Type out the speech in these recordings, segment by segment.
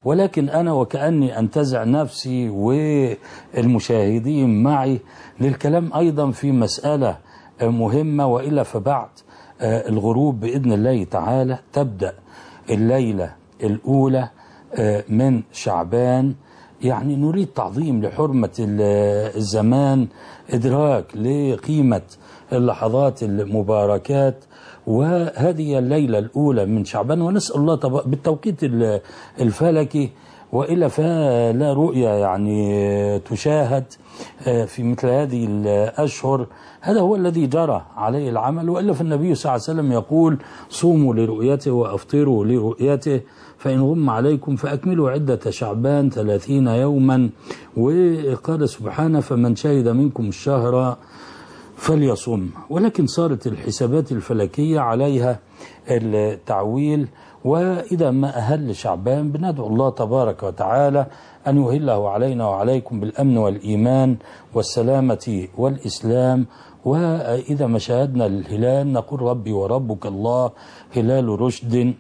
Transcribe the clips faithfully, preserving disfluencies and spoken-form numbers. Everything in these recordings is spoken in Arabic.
ولكن أنا وكأني أنتزع نفسي والمشاهدين معي للكلام أيضا في مسألة مهمة، وإلا فبعد الغروب بإذن الله تعالى تبدأ الليلة الأولى من شعبان. يعني نريد تعظيم لحرمة الزمان، إدراك لقيمة اللحظات المباركات، وهذه الليلة الأولى من شعبان. ونسأل الله بالتوقيت الفلكي، وإلا فلا رؤية يعني تشاهد في مثل هذه الأشهر، هذا هو الذي جرى عليه العمل. وإلا فالنبي صلى الله عليه وسلم يقول: صوموا لرؤيته وأفطروا لرؤيته، فإن غم عليكم فأكملوا عدة شعبان ثلاثين يوما. وقال سبحانه: فمن شهد منكم الشهر فليصم. ولكن صارت الحسابات الفلكية عليها التعويل، وإذا ما أهل شعبان بندعو الله تبارك وتعالى أن يهله علينا وعليكم بالأمن والإيمان والسلامة والإسلام. وإذا ما شاهدنا الهلال نقول: ربي وربك الله هلال رشد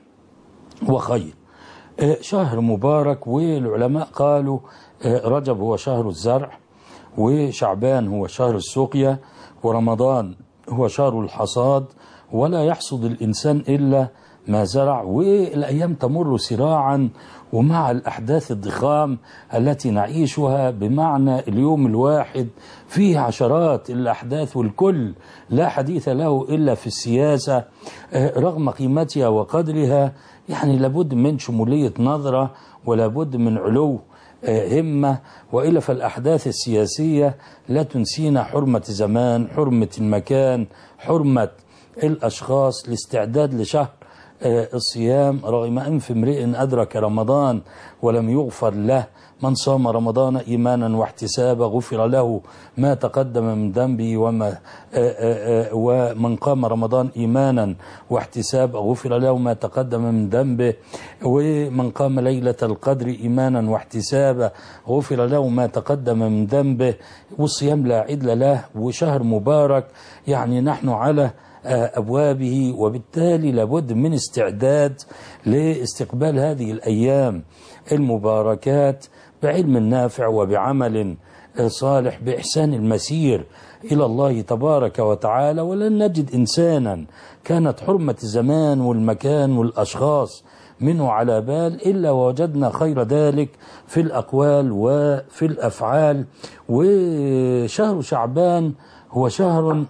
وخير. شهر مبارك، والعلماء قالوا رجب هو شهر الزرع، وشعبان هو شهر السقيا، ورمضان هو شهر الحصاد، ولا يحصد الإنسان إلا ما زرع. والأيام تمر سراعا، ومع الأحداث الضخام التي نعيشها، بمعنى اليوم الواحد فيه عشرات الأحداث، والكل لا حديث له إلا في السياسة رغم قيمتها وقدرها. يعني لابد من شمولية نظرة، ولابد من علو همة، وإلا فالأحداث السياسية لا تنسينا حرمة زمان، حرمة المكان، حرمة الأشخاص، الاستعداد لشهر الصيام. رغم أنف امرئ أدرك رمضان ولم يغفر له، من صام رمضان إيمانا واحتسابا غفر له ما تقدم من ذنبه، وما ومن قام رمضان إيمانا واحتسابا غفر له ما تقدم من ذنبه، ومن قام ليلة القدر إيمانا واحتسابا غفر له ما تقدم من ذنبه. والصيام لا عدل له، وشهر مبارك يعني نحن على أبوابه، وبالتالي لابد من استعداد لاستقبال هذه الأيام المباركات بعلم نافع وبعمل صالح، بإحسان المسير إلى الله تبارك وتعالى. ولن نجد إنسانا كانت حرمة الزمان والمكان والأشخاص منه على بال إلا ووجدنا خير ذلك في الأقوال وفي الأفعال. وشهر شعبان هو شهر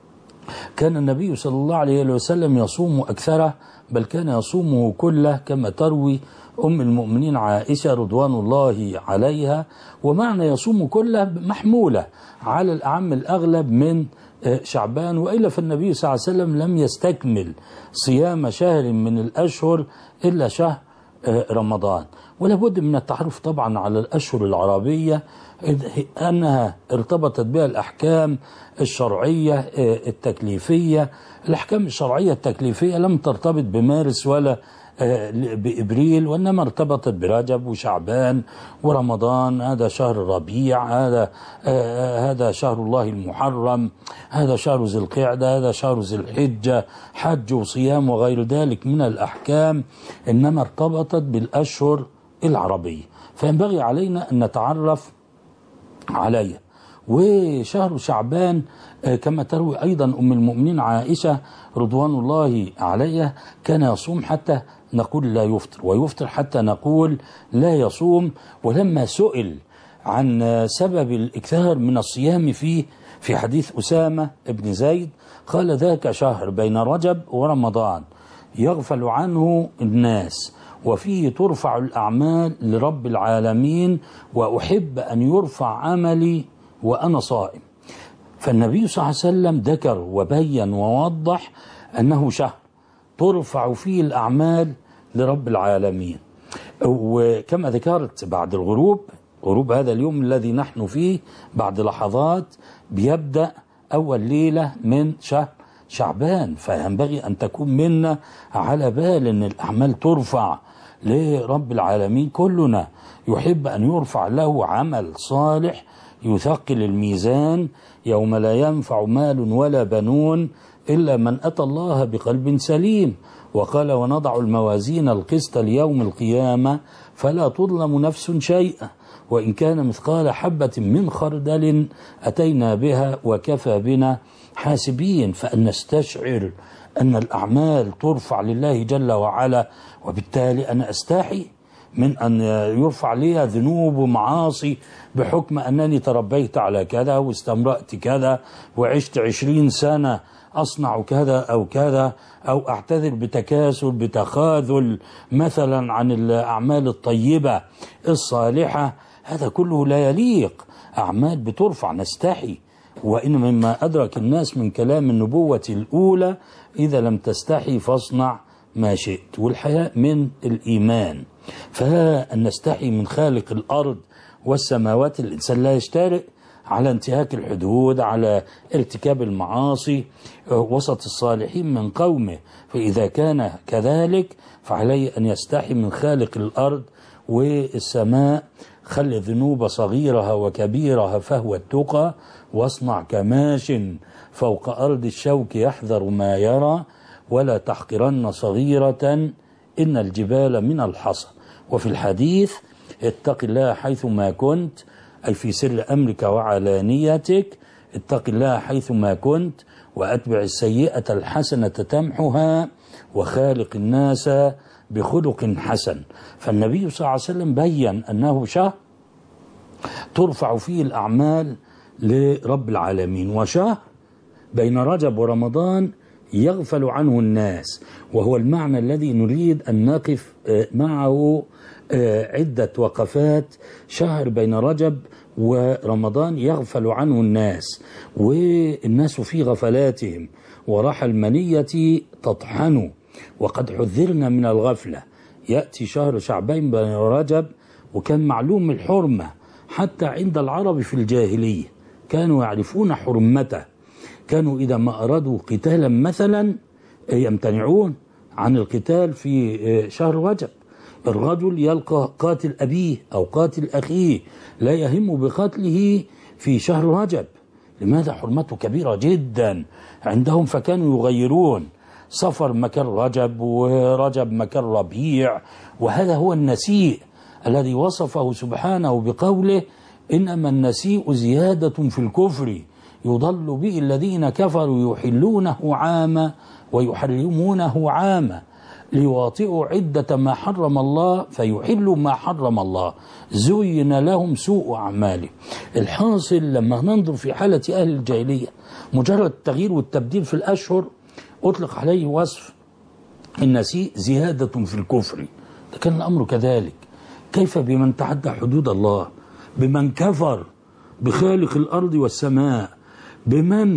كان النبي صلى الله عليه وسلم يصوم أكثره، بل كان يصومه كله، كما تروي أم المؤمنين عائشة رضوان الله عليها. ومعنى يصوم كله محمولة على الأعم الأغلب من شعبان، وإلا فالنبي صلى الله عليه وسلم لم يستكمل صيام شهر من الأشهر إلا شهر رمضان. ولا بد من التعرف طبعا على الأشهر العربية، أنها ارتبطت بها الأحكام الشرعية التكليفية. الأحكام الشرعية التكليفية لم ترتبط بمارس ولا بإبريل، وإنما ارتبطت برجب وشعبان ورمضان. هذا شهر الربيع، هذا هذا شهر الله المحرم، هذا شهر ذي القعدة، هذا شهر ذي الحجة، حج وصيام وغير ذلك من الأحكام، إنما ارتبطت بالأشهر العربية، فينبغي علينا أن نتعرف عليها. وشهر شعبان كما تروي أيضا أم المؤمنين عائشة رضوان الله عليها كان يصوم حتى نقول لا يفطر، ويفطر حتى نقول لا يصوم. ولما سئل عن سبب الإكثار من الصيام فيه في حديث أسامة بن زيد قال: ذاك شهر بين رجب ورمضان يغفل عنه الناس، وفيه ترفع الأعمال لرب العالمين، وأحب أن يرفع عملي وأنا صائم. فالنبي صلى الله عليه وسلم ذكر وبين ووضح أنه شهر ترفع فيه الأعمال لرب العالمين. وكما ذكرت بعد الغروب، غروب هذا اليوم الذي نحن فيه بعد لحظات بيبدأ أول ليلة من شهر شعبان، فينبغي أن تكون منا على بال أن الأعمال ترفع لرب العالمين. كلنا يحب أن يرفع له عمل صالح يثقل الميزان يوم لا ينفع مال ولا بنون إلا من أتى الله بقلب سليم. وقال: ونضع الموازين القسط ليوم القيامة فلا تظلم نفس شيئا وإن كان مثقال حبة من خردل أتينا بها وكفى بنا حاسبين. فأن نستشعر أن الأعمال ترفع لله جل وعلا، وبالتالي أنا أستحي من أن يرفع لي ذنوب ومعاصي بحكم أنني تربيت على كذا واستمرأت كذا وعشت عشرين سنة أصنع كذا أو كذا، أو أعتذر بتكاسل بتخاذل مثلا عن الأعمال الطيبة الصالحة. هذا كله لا يليق. أعمال بترفع نستحي. وإن مما أدرك الناس من كلام النبوة الأولى إذا لم تستحي فاصنع ما شئت، والحياء من الإيمان. فأن نستحي من خالق الأرض والسماوات. الإنسان لا يشترئ على انتهاك الحدود، على ارتكاب المعاصي وسط الصالحين من قومه. فإذا كان كذلك فعليه أن يستحي من خالق الأرض والسماء. خل ذنوب صغيرها وكبيرها فهو التقى، واصنع كماش فوق أرض الشوك يحذر ما يرى، ولا تحقرن صغيرة إن الجبال من الحصى. وفي الحديث اتق الله حيث ما كنت، أي في سر أمرك وعلانيتك. اتق الله حيث ما كنت وأتبع السيئة الحسنة تمحها وخالق الناس بخلق حسن. فالنبي صلى الله عليه وسلم بيّن أنه شهر ترفع فيه الأعمال لرب العالمين، وشهر بين رجب ورمضان يغفل عنه الناس، وهو المعنى الذي نريد أن نقف معه عدة وقفات. شهر بين رجب ورمضان يغفل عنه الناس، والناس في غفلاتهم، وراح المنية تطحن، وقد حذرنا من الغفلة. يأتي شهر شعبان بين رجب، وكان معلوم الحرمة حتى عند العرب في الجاهلية، كانوا يعرفون حرمته. كانوا إذا ما أرادوا قتالا مثلا يمتنعون عن القتال في شهر رجب. الرجل يلقى قاتل أبيه أو قاتل أخيه لا يهم بقتله في شهر رجب. لماذا؟ حرمته كبيرة جدا عندهم، فكانوا يغيرون صفر مكان رجب ورجب مكان ربيع. وهذا هو النسيء الذي وصفه سبحانه بقوله إنما النسيء زيادة في الكفر يضل به الذين كفروا يحلونه عاما ويحرمونه عاما ليواطئوا عدة ما حرم الله فيحلوا ما حرم الله زين لهم سوء أعماله. الحاصل لما ننظر في حالة أهل الجاهلية مجرد التغيير والتبديل في الأشهر أطلق عليه وصف النسيء زيادة في الكفر. ده كان الأمر كذلك. كيف بمن تعدى حدود الله، بمن كفر بخالق الأرض والسماء، بمن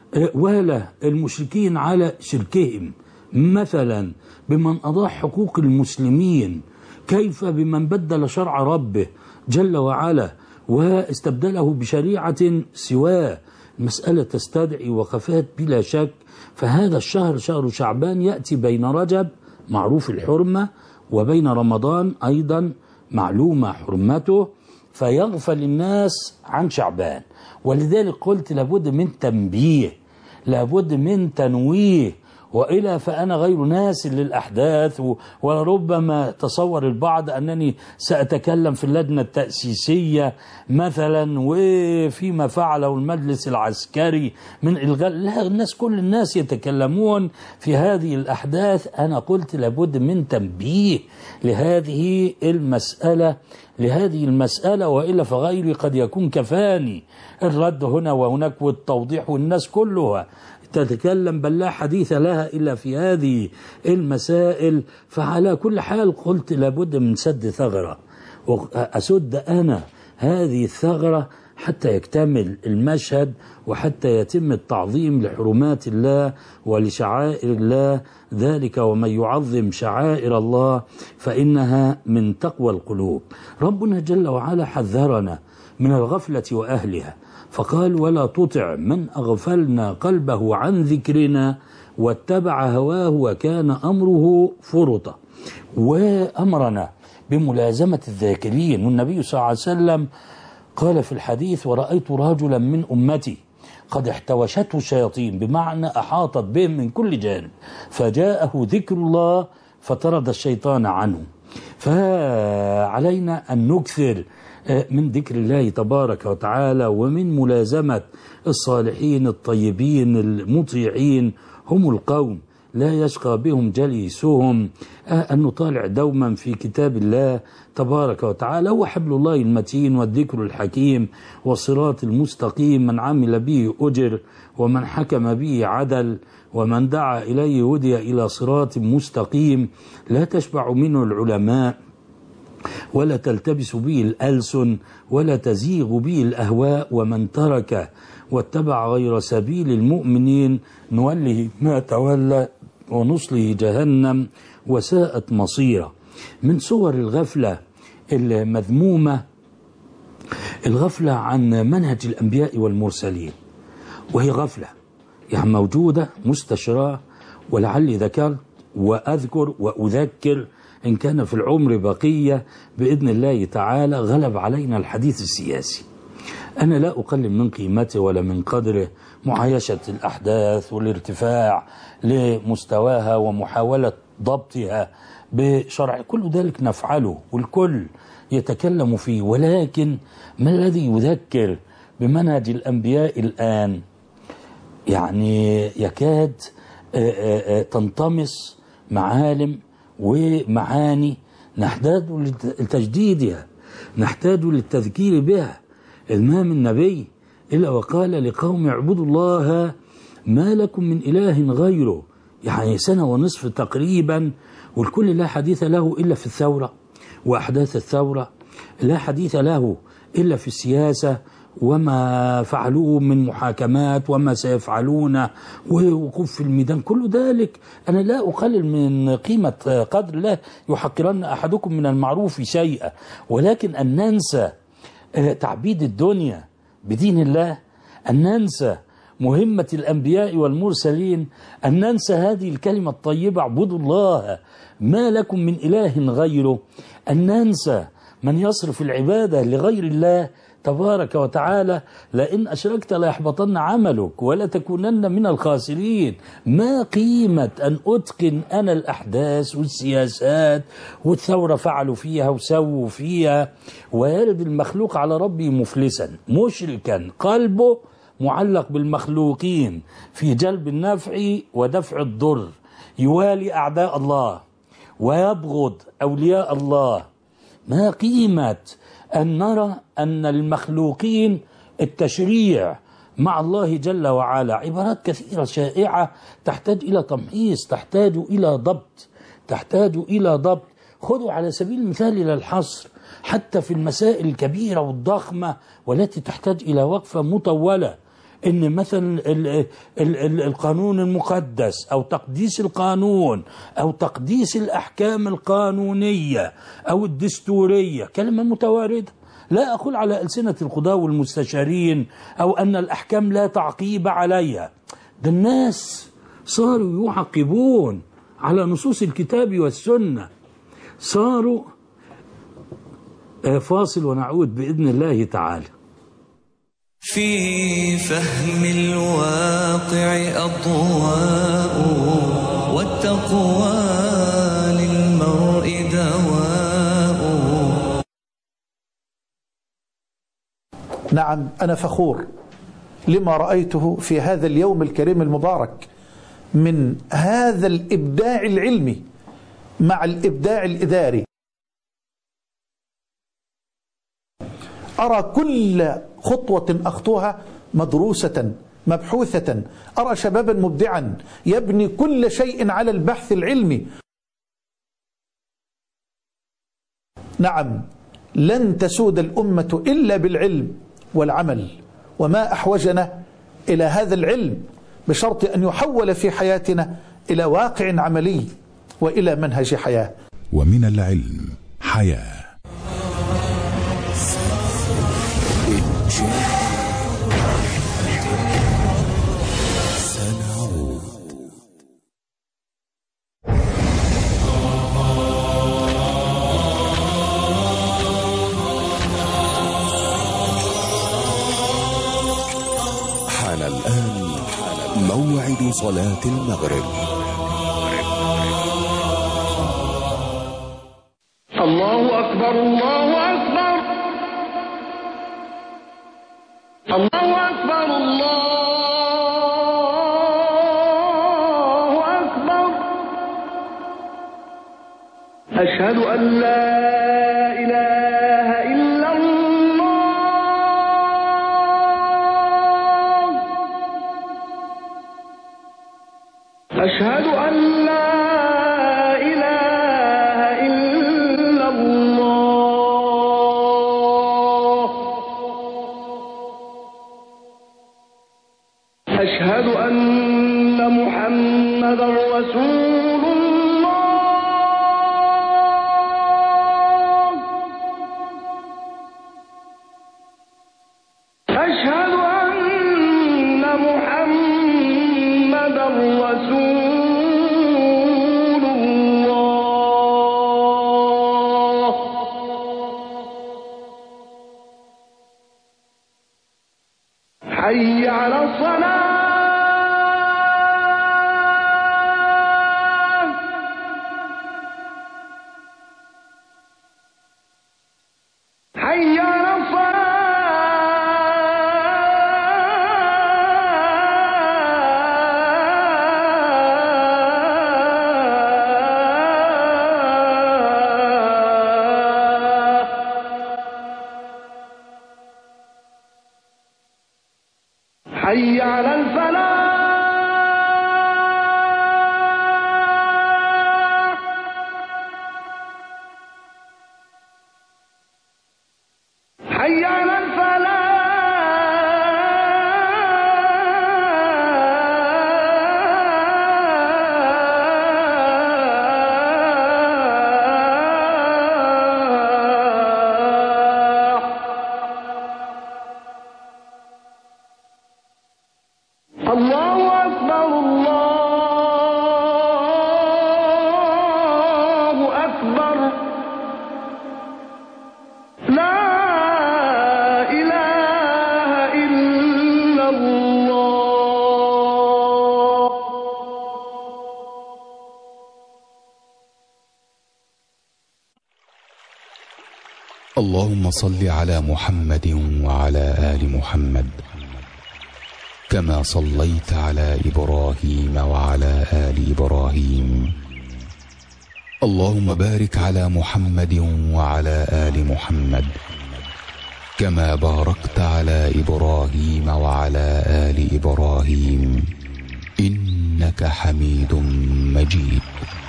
والى المشركين على شركهم مثلا، بمن أضاع حقوق المسلمين، كيف بمن بدل شرع ربه جل وعلا واستبدله بشريعة سواه. المسألة تستدعي وقفات بلا شك. فهذا الشهر شهر شعبان يأتي بين رجب معروف الحرمة وبين رمضان أيضا معلومة حرمته، فيغفل الناس عن شعبان. ولذلك قلت لابد من تنبيه، لابد من تنويه، وإلا فأنا غير ناس للأحداث. ولربما تصور البعض أنني سأتكلم في اللجنة التأسيسية مثلا وفيما فعله المجلس العسكري من إلغاء. لا، الناس كل الناس يتكلمون في هذه الأحداث. أنا قلت لابد من تنبيه لهذه المسألة لهذه المسألة وإلا فغيري قد يكون كفاني الرد هنا وهناك والتوضيح، والناس كلها تتكلم بل لا حديث لها إلا في هذه المسائل. فعلى كل حال قلت لابد من سد ثغرة، وأسد أنا هذه الثغرة حتى يكتمل المشهد وحتى يتم التعظيم لحرمات الله ولشعائر الله. ذلك ومن يعظم شعائر الله فإنها من تقوى القلوب. ربنا جل وعلا حذرنا من الغفلة وأهلها، فقال ولا تطع من أغفلنا قلبه عن ذكرنا واتبع هواه وكان أمره فرطا. وأمرنا بملازمة الذاكرين. والنبي صلى الله عليه وسلم قال في الحديث ورأيت رجلا من أمتي قد احتوشته الشياطين، بمعنى أحاطت بهم من كل جانب، فجاءه ذكر الله فطرد الشيطان عنه. فعلينا أن نكثر من ذكر الله تبارك وتعالى ومن ملازمة الصالحين الطيبين المطيعين. هم القوم لا يشقى بهم جليسهم. أن نطالع دوما في كتاب الله تبارك وتعالى، هو حبل الله المتين والذكر الحكيم والصراط المستقيم، من عمل به أجر ومن حكم به عدل ومن دعا إليه هدي إلى صراط مستقيم لا تشبع منه العلماء ولا تلتبس به الألسن ولا تزيغ به الأهواء، ومن ترك واتبع غير سبيل المؤمنين نوله ما تولى ونصله جهنم وساءت مصيره. من صور الغفلة المذمومة الغفلة عن منهج الأنبياء والمرسلين، وهي غفلة يعني موجودة مستشراه، ولعلي ذكرت وأذكر وأذكر إن كان في العمر بقية بإذن الله تعالى. غلب علينا الحديث السياسي، أنا لا أقلل من قيمته ولا من قدره، معايشة الأحداث والارتفاع لمستواها ومحاولة ضبطها بشرع، كل ذلك نفعله والكل يتكلم فيه، ولكن ما الذي يذكر بمنهج الأنبياء الآن؟ يعني يكاد تنطمس معالم ومعاني نحتاج لتجديدها، نحتاج للتذكير بها. ما من نبي إلا وقال لقوم اعبدوا الله ما لكم من إله غيره، يعني سنة ونصف تقريبا، والكل لا حديث له إلا في الثورة وأحداث الثورة، لا حديث له إلا في السياسة وما فعلوه من محاكمات وما سيفعلون ووقوف في الميدان. كل ذلك أنا لا أقلل من قيمة قدر الله، يحقرن أحدكم من المعروف شيئا، ولكن أن ننسى تعبيد الدنيا بدين الله، أن ننسى مهمة الأنبياء والمرسلين، أن ننسى هذه الكلمة الطيبة اعبدوا الله ما لكم من إله غيره، أن ننسى من يصرف العبادة لغير الله تبارك وتعالى، لئن أشركت ليحبطن عملك ولا تكونن من الخاسرين. ما قيمة أن أتقن أنا الأحداث والسياسات والثورة فعلوا فيها وسووا فيها، ويرد المخلوق على ربي مفلسا مشركا قلبه معلق بالمخلوقين في جلب النفع ودفع الضر، يوالي أعداء الله ويبغض أولياء الله. ما قيمة أن نرى أن المخلوقين التشريع مع الله جل وعلا عبارات كثيرة شائعة تحتاج إلى تمحيص، تحتاج إلى ضبط، تحتاج إلى ضبط. خذوا على سبيل المثال إلى الحصر حتى في المسائل الكبيرة والضخمة والتي تحتاج إلى وقفة مطولة، إن مثلا ال ال ال القانون المقدس أو تقديس القانون أو تقديس الأحكام القانونية أو الدستورية كلمة متواردة، لا أقول على ألسنة القضاة والمستشارين أو أن الأحكام لا تعقيب عليها، ده الناس صاروا يعقبون على نصوص الكتاب والسنة، صاروا. فاصل ونعود بإذن الله تعالى. في فهم الواقع أضواء والتقوى للمرء دواء. نعم، أنا فخور لما رأيته في هذا اليوم الكريم المبارك من هذا الإبداع العلمي مع الإبداع الإداري. أرى كل خطوة أخطوها مدروسة مبحوثة، أرى شبابا مبدعا يبني كل شيء على البحث العلمي. نعم، لن تسود الأمة إلا بالعلم والعمل، وما أحوجنا إلى هذا العلم بشرط أن يحول في حياتنا إلى واقع عملي وإلى منهج حياة. ومن العلم حياة. سنعود. حان الآن موعد صلاة المغرب. الله أكبر الله أكبر. أشهد أن لا إله إلا الله. أشهد أن لا إله إلا الله. أشهد أن محمدا رسول الله. أشهد أن محمدا رسول الله. حي على الصلاة. حي على حي على الفلاح. حي على الفلاح. الله أكبر الله أكبر. لا إله إلا الله. اللهم صل على محمد وعلى آل محمد كما صليت على إبراهيم وعلى آل إبراهيم. اللهم بارك على محمد وعلى آل محمد كما باركت على إبراهيم وعلى آل إبراهيم إنك حميد مجيد.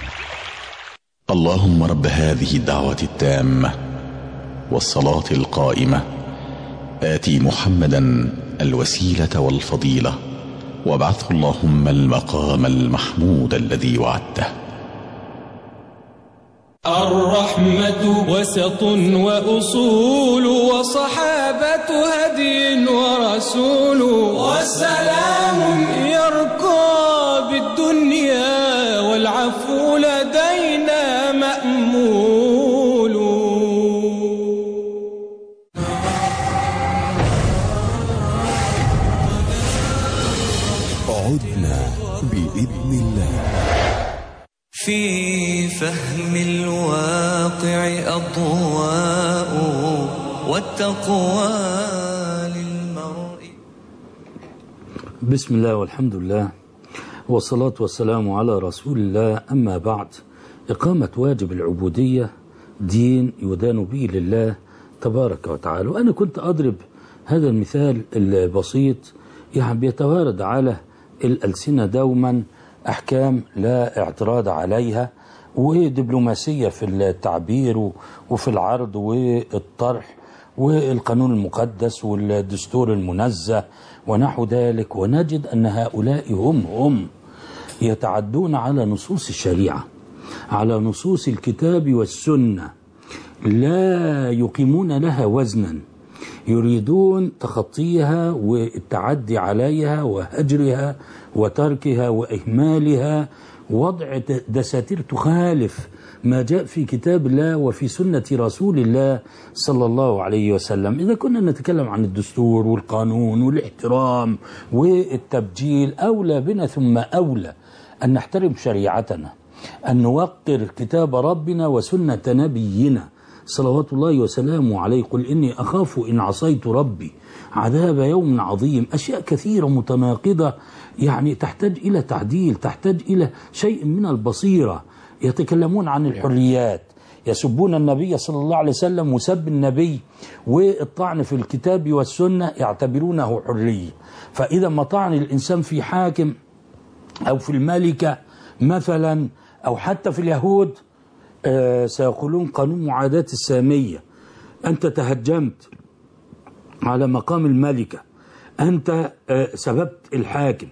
اللهم رب هذه الدعوة التامة والصلاة القائمة آتي محمدا الوسيلة والفضيلة وابعثه اللهم المقام المحمود الذي وعدته. الرحمة وسط وأصول وصحابة هدي ورسول والسلام يرقى بالدنيا والعفو لدينا مأمول. عدنا بإذن الله. في فهم الواقع أضواء والتقوى للمرء. بسم الله والحمد لله والصلاة والسلام على رسول الله. أما بعد، إقامة واجب العبودية دين يدان به لله تبارك وتعالى. وأنا كنت أضرب هذا المثال البسيط، يعني بيتوارد على الألسنة دوما أحكام لا اعتراض عليها، ودبلوماسية في التعبير وفي العرض والطرح، والقانون المقدس والدستور المنزه ونحو ذلك. ونجد أن هؤلاء هم هم يتعدون على نصوص الشريعة، على نصوص الكتاب والسنة، لا يقيمون لها وزنا، يريدون تخطيها والتعدي عليها وهجرها وتركها وإهمالها، وضع دساتير تخالف ما جاء في كتاب الله وفي سنة رسول الله صلى الله عليه وسلم. إذا كنا نتكلم عن الدستور والقانون والاحترام والتبجيل، أولى بنا ثم أولى أن نحترم شريعتنا، أن نوقر كتاب ربنا وسنة نبينا صلوات الله وسلامه عليه: قل إني أخاف إن عصيت ربي عذاب يوم عظيم. أشياء كثيرة متناقضة يعني تحتاج إلى تعديل، تحتاج إلى شيء من البصيرة. يتكلمون عن الحريات، يسبون النبي صلى الله عليه وسلم، وسب النبي والطعن في الكتاب والسنة يعتبرونه حرية. فإذا ما طعن الإنسان في حاكم أو في الملكة مثلا أو حتى في اليهود آه سيقولون قانون معاداة السامية: أنت تهجمت على مقام الملكة، أنت آه سببت الحاكم.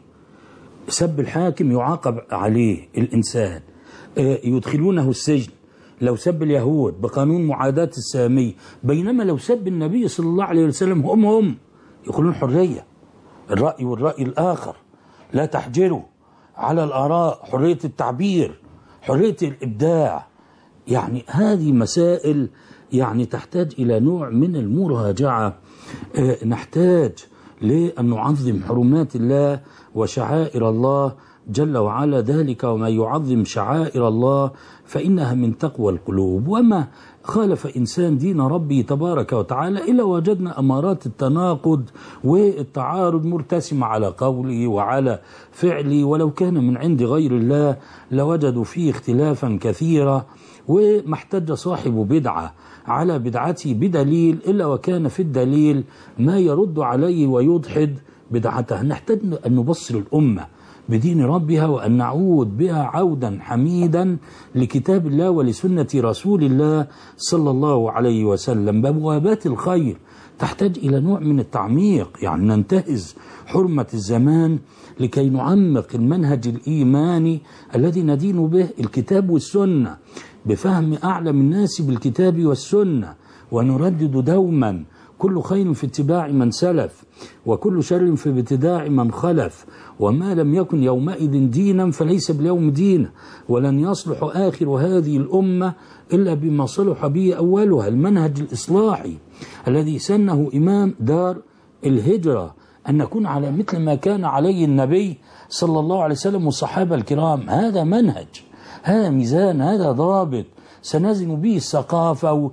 سب الحاكم يعاقب عليه الإنسان، آه يدخلونه السجن لو سب اليهود بقانون معاداة السامية، بينما لو سب النبي صلى الله عليه وسلم هم هم يقولون حرية الرأي والرأي الآخر، لا تحجروا على الآراء، حرية التعبير، حرية الإبداع. يعني هذه مسائل يعني تحتاج إلى نوع من المراجعة. آه نحتاج لأن نعظم حرمات الله وشعائر الله جل وعلا، ذلك وما يعظم شعائر الله فإنها من تقوى القلوب. وما خالف إنسان دين ربي تبارك وتعالى إلا وجدنا أمارات التناقض والتعارض مرتسمة على قوله وعلى فعله، ولو كان من عند غير الله لوجدوا فيه اختلافا كثيرا. وما احتج صاحب بدعة على بدعته بدليل إلا وكان في الدليل ما يرد عليه ويضحد بدعته. نحتاج أن نبصر الأمة بدين ربها وأن نعود بها عودا حميدا لكتاب الله ولسنة رسول الله صلى الله عليه وسلم. بوابات الخير تحتاج إلى نوع من التعميق، يعني ننتهز حرمة الزمان لكي نعمق المنهج الإيماني الذي ندين به الكتاب والسنة بفهم أعلم الناس بالكتاب والسنة، ونردد دوما: كل خير في اتباع من سلف وكل شر في ابتداع من خلف، وما لم يكن يومئذ دينا فليس باليوم دينا، ولن يصلح آخر هذه الأمة إلا بما صلح به أولها. المنهج الإصلاحي الذي سنه إمام دار الهجرة أن نكون على مثل ما كان عليه النبي صلى الله عليه وسلم والصحابة الكرام. هذا منهج، هذا ميزان، هذا ضابط سنزن به الثقافة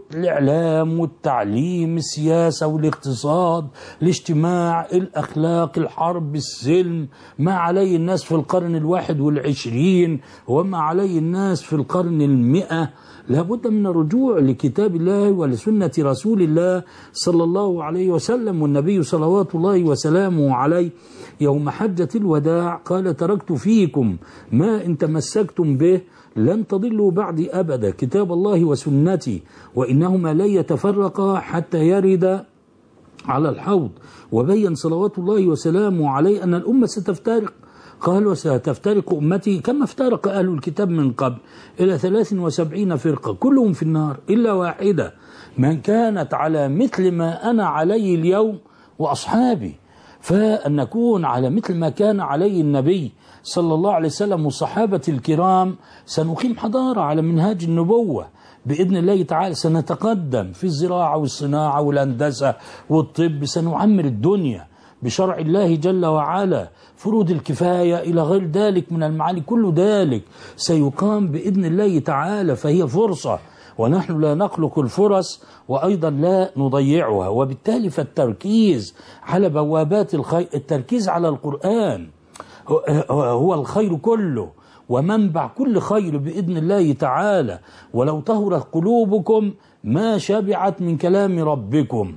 والإعلام والتعليم، السياسة والاقتصاد، الاجتماع، الأخلاق، الحرب، السلم، ما عليه الناس في القرن الواحد والعشرين وما عليه الناس في القرن المئة. لابد من الرجوع لكتاب الله ولسنة رسول الله صلى الله عليه وسلم. والنبي صلوات الله وسلامه عليه يوم حجة الوداع قال: تركت فيكم ما إن تمسكتم به لن تضلوا بعدي أبدا، كتاب الله وسنتي، وإنهما لن يتفرقا حتى يرد على الحوض. وبين صلوات الله وسلامه عليه أن الأمة ستفترق، قال: وستفترق أمتي كما افترق أهل الكتاب من قبل إلى ثلاث وسبعين فرقة كلهم في النار إلا واحدة من كانت على مثل ما أنا عليه اليوم وأصحابي. فأن نكون على مثل ما كان عليه النبي صلى الله عليه وسلم والصحابة الكرام سنقيم حضارة على منهاج النبوة بإذن الله تعالى. سنتقدم في الزراعة والصناعة والهندسة والطب، سنعمر الدنيا بشرع الله جل وعلا، فروض الكفاية إلى غير ذلك من المعاني، كل ذلك سيقام بإذن الله تعالى. فهي فرصة ونحن لا نخلق الفرص وأيضا لا نضيعها. وبالتالي فالتركيز على بوابات الخير، التركيز على القرآن هو الخير كله ومنبع كل خير بإذن الله تعالى. ولو طهرت قلوبكم ما شبعت من كلام ربكم.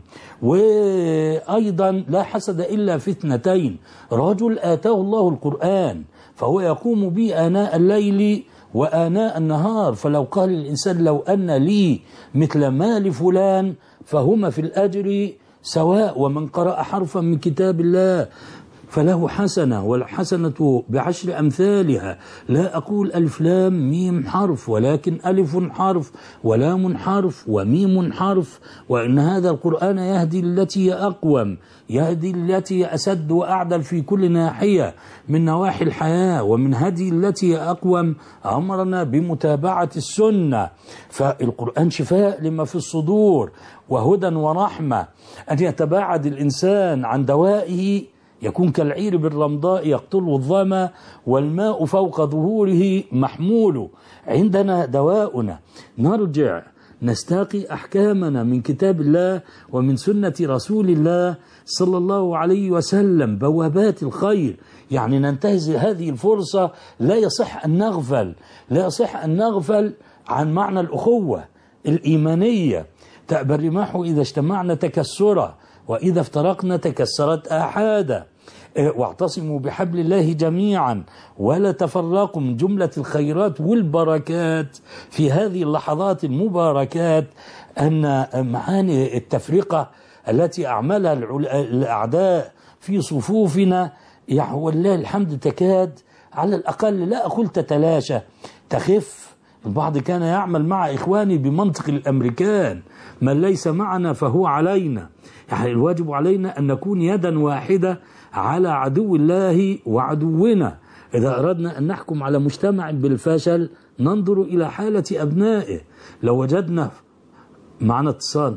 وأيضا لا حسد إلا في اثنتين: رجل آتاه الله القرآن فهو يقوم به آناء الليل وآناء النهار، فلو قال الإنسان: لو أن لي مثل ما لفلان فهما في الأجر سواء. ومن قرأ حرفا من كتاب الله فله حسنة، والحسنة بعشر أمثالها. لا أقول ألف لام ميم حرف، ولكن ألف حرف ولام حرف وميم حرف. وإن هذا القرآن يهدي التي هي أقوم، يهدي التي هي أسد وأعدل في كل ناحية من نواحي الحياة. ومن هدي التي هي أقوم أمرنا بمتابعة السنة. فالقرآن شفاء لما في الصدور وهدى ورحمة. أن يتباعد الإنسان عن دوائه يكون كالعير بالرمضاء يقتله الظما والماء فوق ظهوره محمول. عندنا دواؤنا، نرجع نستقي أحكامنا من كتاب الله ومن سنة رسول الله صلى الله عليه وسلم، بوابات الخير. يعني ننتهز هذه الفرصة، لا يصح أن نغفل لا يصح أن نغفل عن معنى الأخوة الإيمانية. تأبى الرماح إذا اجتمعنا تكسرا، وإذا افترقنا تكسرت آحادا. واعتصموا بحبل الله جميعا ولا تفرقوا، من جملة الخيرات والبركات في هذه اللحظات المباركات أن معاني التفرقة التي أعملها الأعداء في صفوفنا يعني والله الحمد تكاد على الأقل، لا أقول تتلاشى، تخف. البعض كان يعمل مع إخواني بمنطق الأمريكان: من ليس معنا فهو علينا. يعني الواجب علينا أن نكون يدا واحدة على عدو الله وعدونا. إذا أردنا أن نحكم على مجتمع بالفشل ننظر إلى حالة أبنائه. لو وجدنا معنا اتصال.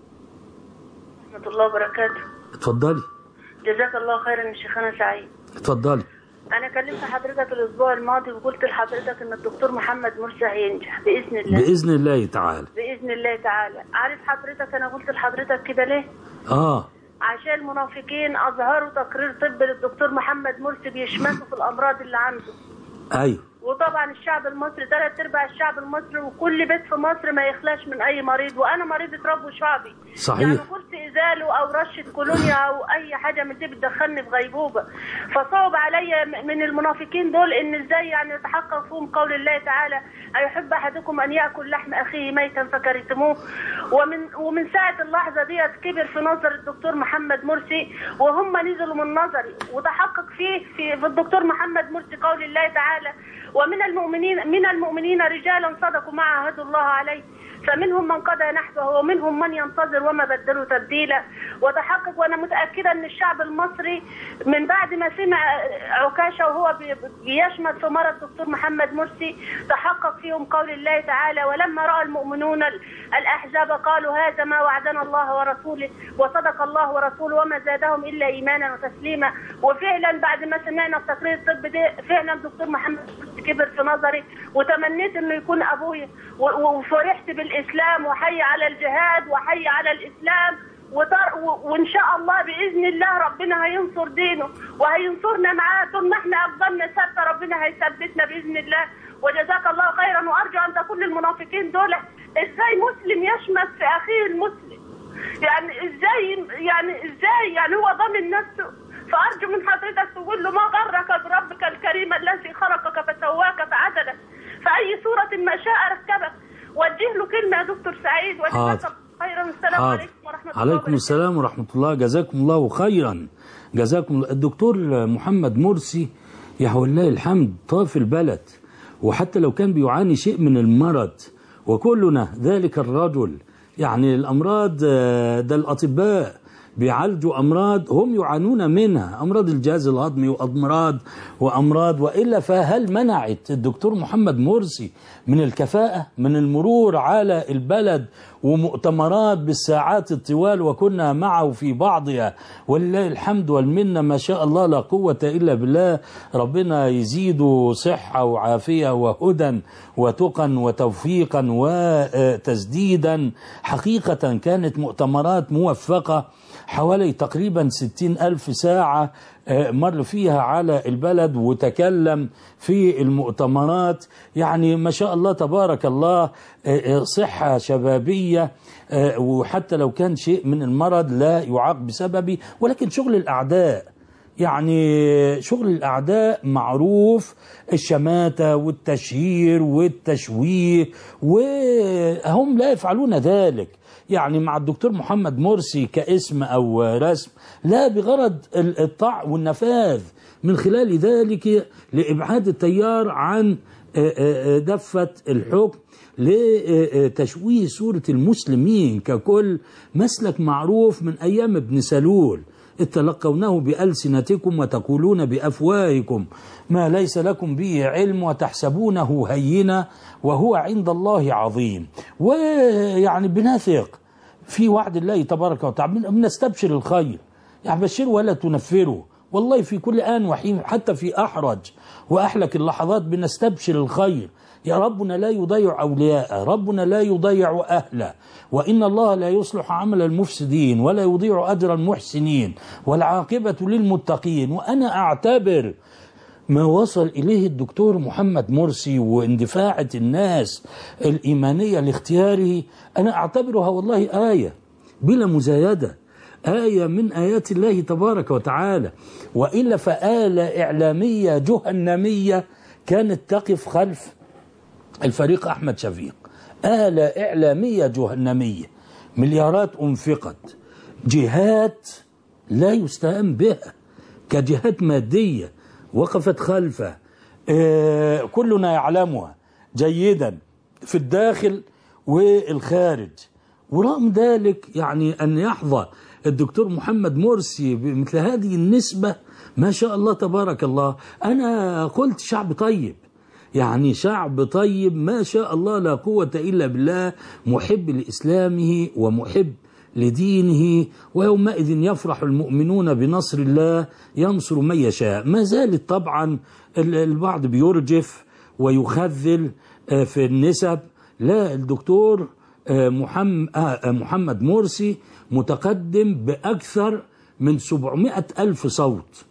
ورحمة الله وبركاته. اتفضلي. جزاك الله خيرا يا شيخنا سعيد. اتفضلي. أنا كلمت حضرتك الأسبوع الماضي وقلت لحضرتك إن الدكتور محمد مرسي هينجح بإذن الله. بإذن الله تعالى. بإذن الله تعالى. عارف حضرتك أنا قلت لحضرتك كده ليه؟ آه. عشان المنافقين أظهروا تقرير طبي للدكتور محمد مرسي بيشمسوا في الأمراض اللي عنده. أيوه. وطبعا الشعب المصري ثلاث ارباع الشعب المصري وكل بيت في مصر ما يخلاش من اي مريض، وانا مريضه رب شعبي. صحيح. يعني كرسي ازاله او رشه كولونيا او اي حاجه من دي بتدخلني في غيبوبه. فصعب عليا من المنافقين دول ان ازاي يعني يتحقق فيهم قول الله تعالى: ايحب احدكم ان ياكل لحم اخيه ميتا فكرهتموه. ومن ومن ساعه اللحظه ديت كبر في نظر الدكتور محمد مرسي، وهم نزلوا من نظري وتحقق فيه في, في الدكتور محمد مرسي قول الله تعالى: ومن المؤمنين من المؤمنين رجالا صدقوا ما عاهدوا الله عليه فمنهم من قضى نحبه ومنهم من ينتظر وما بدلوا تبديلا. وتحقق وانا متاكده ان الشعب المصري من بعد ما سمع عكاشه وهو بيشمت في مرض الدكتور محمد مرسي تحقق فيهم قول الله تعالى: ولما راى المؤمنون الاحزاب قالوا هذا ما وعدنا الله ورسوله وصدق الله ورسوله وما زادهم الا ايمانا وتسليما. وفعلا بعد ما سمعنا التقرير الطبي ده فعلا الدكتور محمد مرسي كبر في نظري، وتمنيت انه يكون ابويا، وفرحت بالاسلام وحي على الجهاد وحي على الاسلام. وان شاء الله باذن الله ربنا هينصر دينه وهينصرنا معاه. طول ما احنا اقدامنا ثابته ربنا هيثبتنا باذن الله. وجزاك الله خيرا. وارجو ان تكون للمنافقين دول ازاي مسلم يشمت في اخيه المسلم، يعني ازاي يعني ازاي يعني هو ضامن نفسه. فارجو من حضرتك تقول له: ما غرك بربك الكريم الذي خلقك فسواك فعدلك فاي صوره ما شاء ركبك. وجه له كلمه يا دكتور سعيد. وجزاك خيرا. السلام عليكم ورحمه الله. عليكم السلام ورحمه الله. جزاكم الله خيرا. جزاكم الله. الدكتور محمد مرسي يا ولله الحمد طاف البلد، وحتى لو كان بيعاني شيء من المرض، وكلنا ذلك الرجل. يعني الامراض ده الاطباء بيعالجوا أمراض هم يعانون منها، أمراض الجهاز الهضمي وأمراض وأمراض وإلا. فهل منعت الدكتور محمد مرسي من الكفاءة، من المرور على البلد ومؤتمرات بالساعات الطوال وكنا معه في بعضها ولله الحمد والمنة ما شاء الله لا قوة إلا بالله. ربنا يزيد صحة وعافية وهدى وتقا وتوفيقا وتسديدا. حقيقة كانت مؤتمرات موفقة، حوالي تقريبا ستين ألف ساعة مر فيها على البلد وتكلم في المؤتمرات. يعني ما شاء الله تبارك الله صحة شبابية، وحتى لو كان شيء من المرض لا يعاق بسببه. ولكن شغل الأعداء، يعني شغل الأعداء معروف، الشماتة والتشهير والتشويه، وهم لا يفعلون ذلك. يعني مع الدكتور محمد مرسي كاسم أو رسم، لا، بغرض الطع والنفاذ من خلال ذلك لإبعاد التيار عن دفة الحكم، لتشويه صورة المسلمين ككل. مسلك معروف من أيام ابن سلول: إذ تلقونه بألسنتكم وتقولون بأفواهكم ما ليس لكم به علم وتحسبونه هينا وهو عند الله عظيم. ويعني بنثق في وعد الله تبارك وتعالى، بنستبشر الخير. يعني بشروا ولا تنفروا، والله في كل آن وحين، حتى في أحرج وأحلك اللحظات بنستبشر الخير. يا ربنا لا يضيع أولياءه، ربنا لا يضيع أهله، وإن الله لا يصلح عمل المفسدين ولا يضيع أجر المحسنين والعاقبة للمتقين. وأنا أعتبر ما وصل إليه الدكتور محمد مرسي واندفاعة الناس الإيمانية لاختياره، أنا أعتبرها والله آية بلا مزايدة، آية من آيات الله تبارك وتعالى. وإلا فآلة إعلامية جهنمية كانت تقف خلف الفريق أحمد شفيق، آلة إعلامية جهنمية، مليارات أنفقت، جهات لا يستهان بها كجهات مادية وقفت خلفه، آه كلنا يعلمها جيدا في الداخل والخارج. ورغم ذلك يعني أن يحظى الدكتور محمد مرسي بمثل هذه النسبة ما شاء الله تبارك الله. أنا قلت شعب طيب، يعني شعب طيب ما شاء الله لا قوة إلا بالله، محب لإسلامه ومحب لدينه، ويومئذ يفرح المؤمنون بنصر الله ينصر من يشاء. ما زالت طبعا البعض بيرجف ويخذل في النسب، لا، الدكتور محمد مرسي متقدم بأكثر من سبعمائة ألف صوت،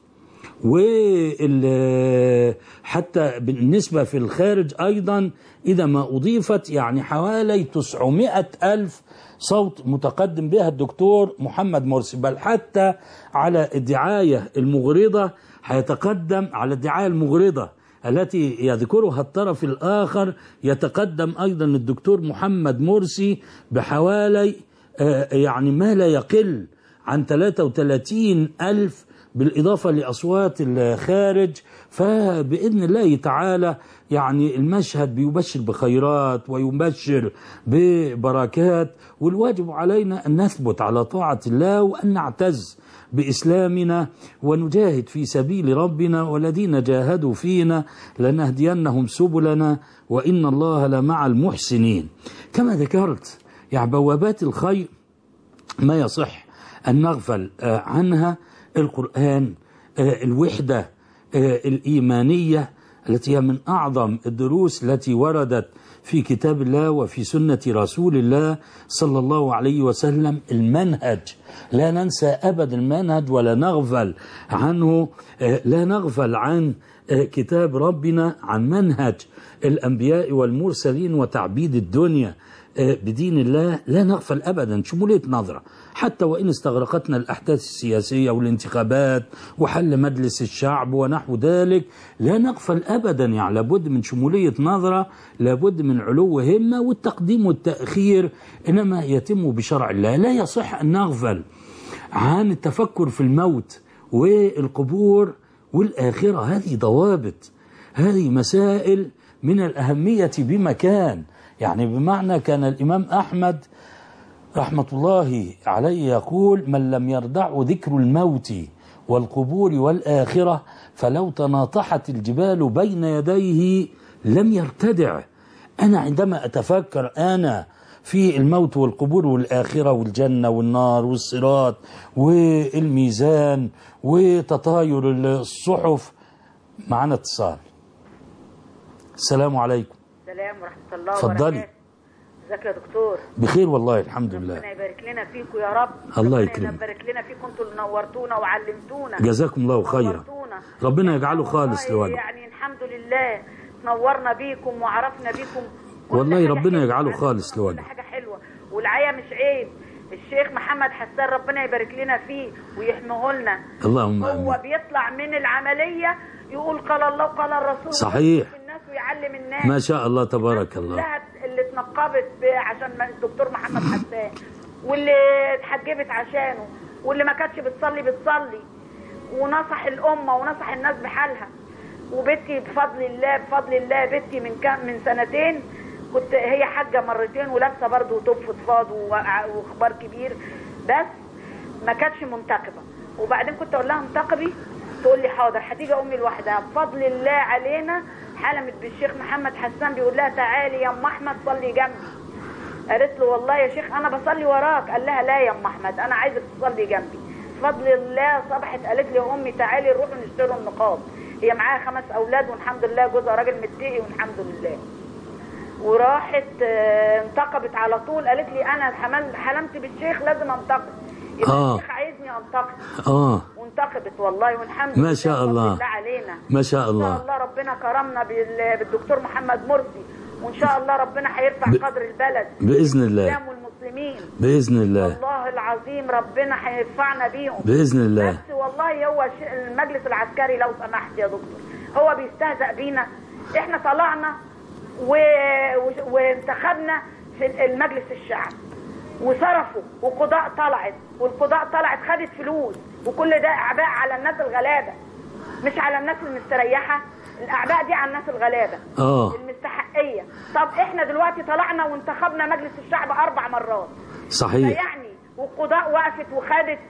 وحتى بالنسبة في الخارج أيضا إذا ما أضيفت يعني حوالي تسعمائة ألف صوت متقدم بها الدكتور محمد مرسي. بل حتى على الدعاية المغرضة هيتقدم، على الدعاية المغرضة التي يذكرها الطرف الآخر يتقدم أيضا الدكتور محمد مرسي بحوالي يعني ما لا يقل عن ثلاثة وثلاثين ألف بالإضافة لأصوات الخارج. فبإذن الله تعالى يعني المشهد بيبشر بخيرات ويبشر ببركات، والواجب علينا أن نثبت على طاعة الله وأن نعتز بإسلامنا ونجاهد في سبيل ربنا، والذين جاهدوا فينا لنهدينهم سبلنا وإن الله لمع المحسنين. كما ذكرت يعني بوابات الخير ما يصح أن نغفل عنها القرآن، الوحدة الإيمانية التي هي من أعظم الدروس التي وردت في كتاب الله وفي سنة رسول الله صلى الله عليه وسلم. المنهج لا ننسى أبدا المنهج ولا نغفل عنه، لا نغفل عن كتاب ربنا، عن منهج الأنبياء والمرسلين وتعبيد الدنيا بدين الله، لا نغفل أبدا شمولية نظرة، حتى وإن استغرقتنا الأحداث السياسية والانتخابات وحل مجلس الشعب ونحو ذلك، لا نغفل أبدا. يعني لابد من شمولية نظرة، لابد من علو همة، والتقديم والتأخير إنما يتم بشرع الله. لا يصح أن نغفل عن التفكر في الموت والقبور والآخرة. هذه ضوابط، هذه مسائل من الأهمية بمكان. يعني بمعنى كان الإمام أحمد رحمة الله عليه يقول: من لم يردع ذكر الموت والقبور والآخرة فلو تناطحت الجبال بين يديه لم يرتدع. أنا عندما أتفكر أنا في الموت والقبور والآخرة والجنة والنار والصراط والميزان وتطاير الصحف. معنا اتصال. السلام عليكم. السلام ورحمة الله وبركاته. اتفضلي. ازيك يا دكتور؟ بخير والله الحمد لله. ربنا يبارك لنا فيكم يا رب. الله يكرمك. ربنا يبارك لنا فيكم، انتوا اللي نورتونا وعلمتونا. جزاكم الله خيرا. نورتونا. ربنا يجعله خالص لوجهه. يعني الحمد لله نورنا بيكم وعرفنا بيكم. والله ربنا يجعله خالص لوجهه. كل حاجة حلوة، والعيا مش عيب. الشيخ محمد حسان ربنا يبارك لنا فيه ويحميه لنا. اللهم هو آمين. بيطلع من العملية يقول قال الله وقال الرسول، صحيح. الناس ويعلم الناس. ما شاء الله تبارك الله. كلها اللي اتنقبت عشان الدكتور محمد حسان، واللي اتحجبت عشانه، واللي ما كانتش بتصلي بتصلي، ونصح الأمة ونصح الناس بحالها. وبنتي بفضل الله بفضل الله بنتي من كام من سنتين كنت هي حاجة مرتين ولابسة برضه توب فضفاض واخبار كبير، بس ما كانتش منتقبة. وبعدين كنت اقول لها انتقبي، تقول لي حاضر، هتيجي امي لوحدها. بفضل الله علينا حلمت بالشيخ محمد حسان بيقول لها تعالي يا ام احمد صلي جنبي. قالت له والله يا شيخ انا بصلي وراك. قال لها لا يا ام احمد انا عايزك تصلي جنبي. بفضل الله صبحت قالت لي امي تعالي نروح نشتري النقاب. هي معاها خمس اولاد والحمد لله، جوزها راجل متقي والحمد لله. وراحت آه، انتقبت على طول، قالت لي انا حمل حلمت بالشيخ لازم انتقب، يبقى آه. الشيخ عايزني انتقب. اه وانتقبت والله، والحمد لله ما شاء الله. بالله علينا. ما شاء ان شاء الله. الله ربنا كرمنا بال- بالدكتور محمد مرسي، وان شاء الله ربنا هيرفع ب... قدر البلد باذن الله، الاسلام والمسلمين باذن الله، والله العظيم ربنا هيرفعنا بيهم باذن الله. بس والله هو ش- المجلس العسكري لو سمحت يا دكتور هو بيستهزأ بينا. احنا طلعنا و... و... وانتخبنا في المجلس الشعب وصرفوا، وقضاء طلعت، والقضاء طلعت خدت فلوس، وكل ده اعباء على الناس الغلابه مش على الناس المستريحه. الاعباء دي على الناس الغلابه اه المستحقيه. طب احنا دلوقتي طلعنا وانتخبنا مجلس الشعب اربع مرات، صحيح. فيعني والقضاء وقفت وخدت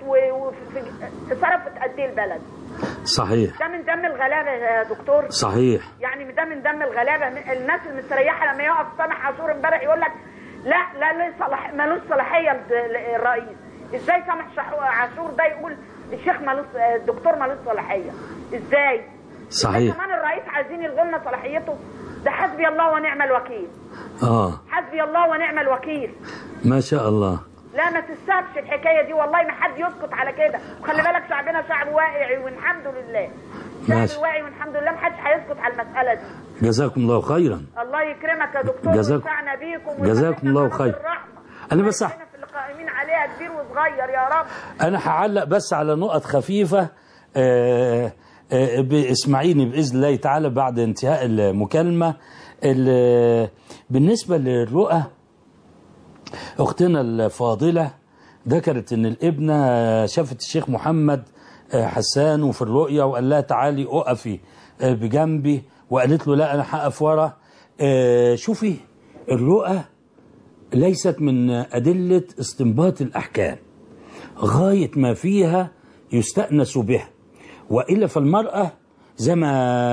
وصرفت قد ايه البلد. صحيح. ده من دم الغلابه يا دكتور. صحيح. يعني ده من دم الغلابه. الناس المستريحه لما يقف سامح عاشور امبارح يقول لك لا لا ليه صلاح مالوش صلاحيه الرئيس. ازاي سامح عاشور ده يقول الشيخ مالوش الدكتور مالوش صلاحيه؟ ازاي؟ صحيح. كمان الرئيس عايزين يلغوا لنا صلاحيته؟ ده حسبي الله ونعم الوكيل. اه حسبي الله ونعم الوكيل. ما شاء الله. لا ما تستهبش الحكايه دي والله، ما حد يسكت على كده. وخلي بالك شعبنا شعب واعي والحمد لله. شعب واعي والحمد لله، ما حدش هيسكت على المساله دي. جزاكم الله خيرا. الله يكرمك يا دكتور وينفعنا بيكم جزاكم الله خير. انا بس في اللي قائمين عليها كبير وصغير يا رب. انا هعلق بس على نقط خفيفه آه آه اسمعيني باذن الله تعالى بعد انتهاء المكالمه. بالنسبه للرؤى، اختنا الفاضله ذكرت ان الابنه شافت الشيخ محمد حسان وفي الرؤيا وقال لها تعالي اقفي بجنبي، وقالت له لا انا هقف ورا. شوفي الرؤى ليست من ادله استنباط الاحكام، غايه ما فيها يستأنس بها، والا فالمراه زي ما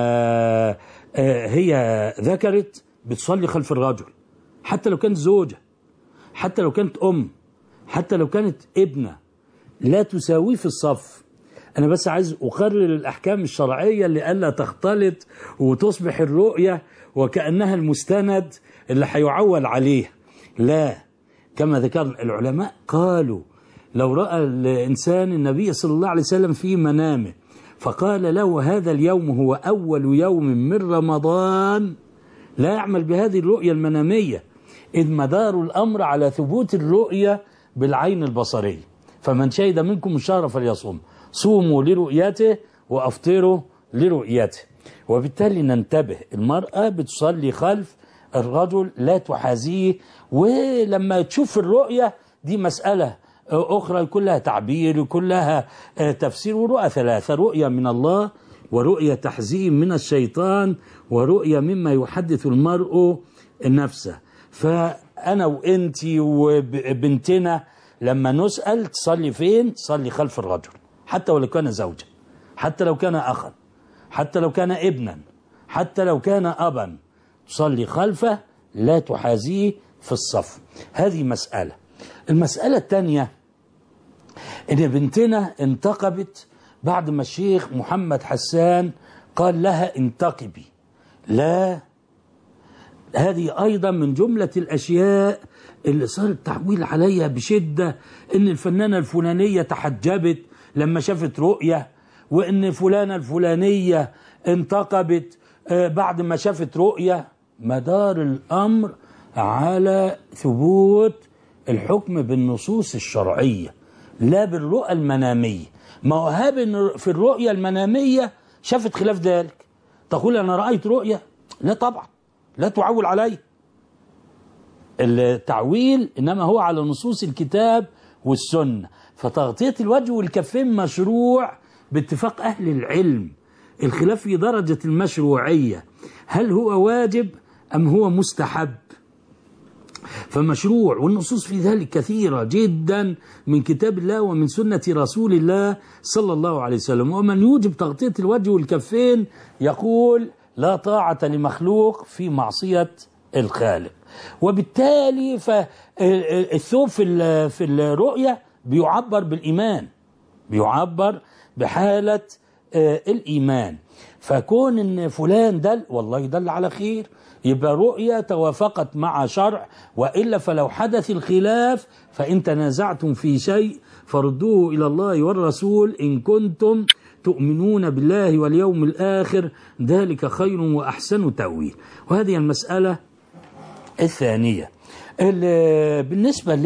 هي ذكرت بتصلي خلف الرجل، حتى لو كانت زوجه، حتى لو كانت ام، حتى لو كانت ابنه، لا تساويه في الصف. أنا بس عايز أقرر الأحكام الشرعية اللي ألا تختلط وتصبح الرؤية وكأنها المستند اللي هيعول عليه. لا، كما ذكر العلماء قالوا لو رأى الإنسان النبي صلى الله عليه وسلم في منامه فقال له هذا اليوم هو أول يوم من رمضان، لا يعمل بهذه الرؤية المنامية، إذ مدار الأمر على ثبوت الرؤية بالعين البصرية. فمن شهد منكم الشهر فليصوم، صوموا لرؤيته وأفطروا لرؤيته. وبالتالي ننتبه، المرأة بتصلي خلف الرجل لا تحازيه، ولما تشوف الرؤية دي مسألة أخرى كلها تعبير كلها تفسير. ورؤى ثلاثة: رؤية من الله، ورؤية تحزين من الشيطان، ورؤية مما يحدث المرء نفسه. فأنا وإنتي وبنتنا لما نسأل تصلي فين؟ تصلي خلف الرجل، حتى ولو كان زوجا، حتى لو كان أخا، حتى لو كان ابنا، حتى لو كان أبا، تصلي خلفه لا تحازيه في الصف. هذه مسألة. المسألة الثانية إن بنتنا انتقبت بعد ما الشيخ محمد حسان قال لها انتقبي. لا، هذه أيضا من جملة الأشياء اللي صار التحويل عليها بشدة، إن الفنانة الفلانية تحجبت لما شافت رؤية، وإن فلانة الفلانية انتقبت بعد ما شافت رؤية. مدار الأمر على ثبوت الحكم بالنصوص الشرعية لا بالرؤى المنامية. ما هو في الرؤية المنامية شافت خلاف ذلك، تقول أنا رأيت رؤية؟ لا طبعا، لا تعول عليه. التعويل إنما هو على نصوص الكتاب والسنة. فتغطية الوجه والكفين مشروع باتفاق أهل العلم. الخلاف في درجة المشروعية، هل هو واجب أم هو مستحب؟ فمشروع، والنصوص في ذلك كثيرة جدا من كتاب الله ومن سنة رسول الله صلى الله عليه وسلم. ومن يوجب تغطية الوجه والكفين يقول لا طاعة لمخلوق في معصية الخالق. وبالتالي فالثوب في في الرؤية بيعبر بالإيمان، بيعبر بحالة الإيمان. فكون إن فلان دل، والله دل على خير، يبقى رؤية توافقت مع شرع، وإلا فلو حدث الخلاف فإن تنازعتم في شيء فردوه إلى الله والرسول إن كنتم تؤمنون بالله واليوم الآخر ذلك خير وأحسن تأويل. وهذه المسألة الثانية. بالنسبة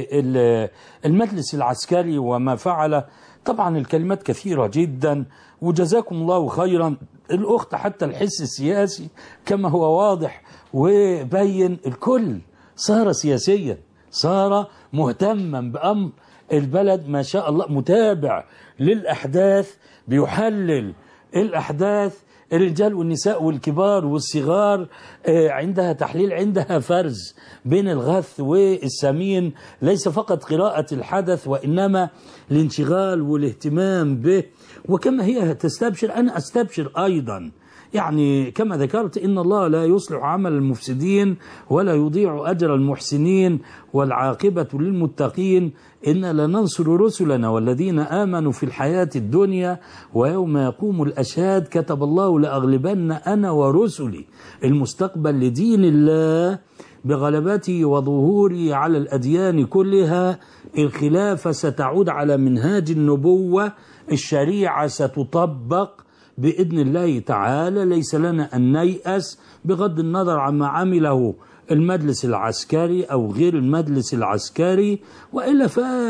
للمجلس العسكري وما فعل، طبعا الكلمات كثيرة جدا وجزاكم الله خيرا. الأخت حتى الحس السياسي كما هو واضح وبين الكل صار سياسيا، صار مهتما بأمر البلد ما شاء الله، متابع للأحداث، بيحلل الأحداث، الرجال والنساء والكبار والصغار عندها تحليل، عندها فرز بين الغث والسمين، ليس فقط قراءة الحدث وإنما الانشغال والاهتمام به. وكما هي تستبشر أنا أستبشر أيضا، يعني كما ذكرت إن الله لا يصلح عمل المفسدين ولا يضيع أجر المحسنين والعاقبة للمتقين إنا لننصر رسلنا والذين آمنوا في الحياة الدنيا ويوم يقوم الأشهاد كتب الله لأغلبن أنا ورسلي. المستقبل لدين الله بغلبته وظهوره على الأديان كلها. الخلافة ستعود على منهاج النبوة، الشريعة ستطبق بإذن الله تعالى. ليس لنا أن نيأس بغض النظر عما عمله المجلس العسكري أو غير المجلس العسكري، وإلا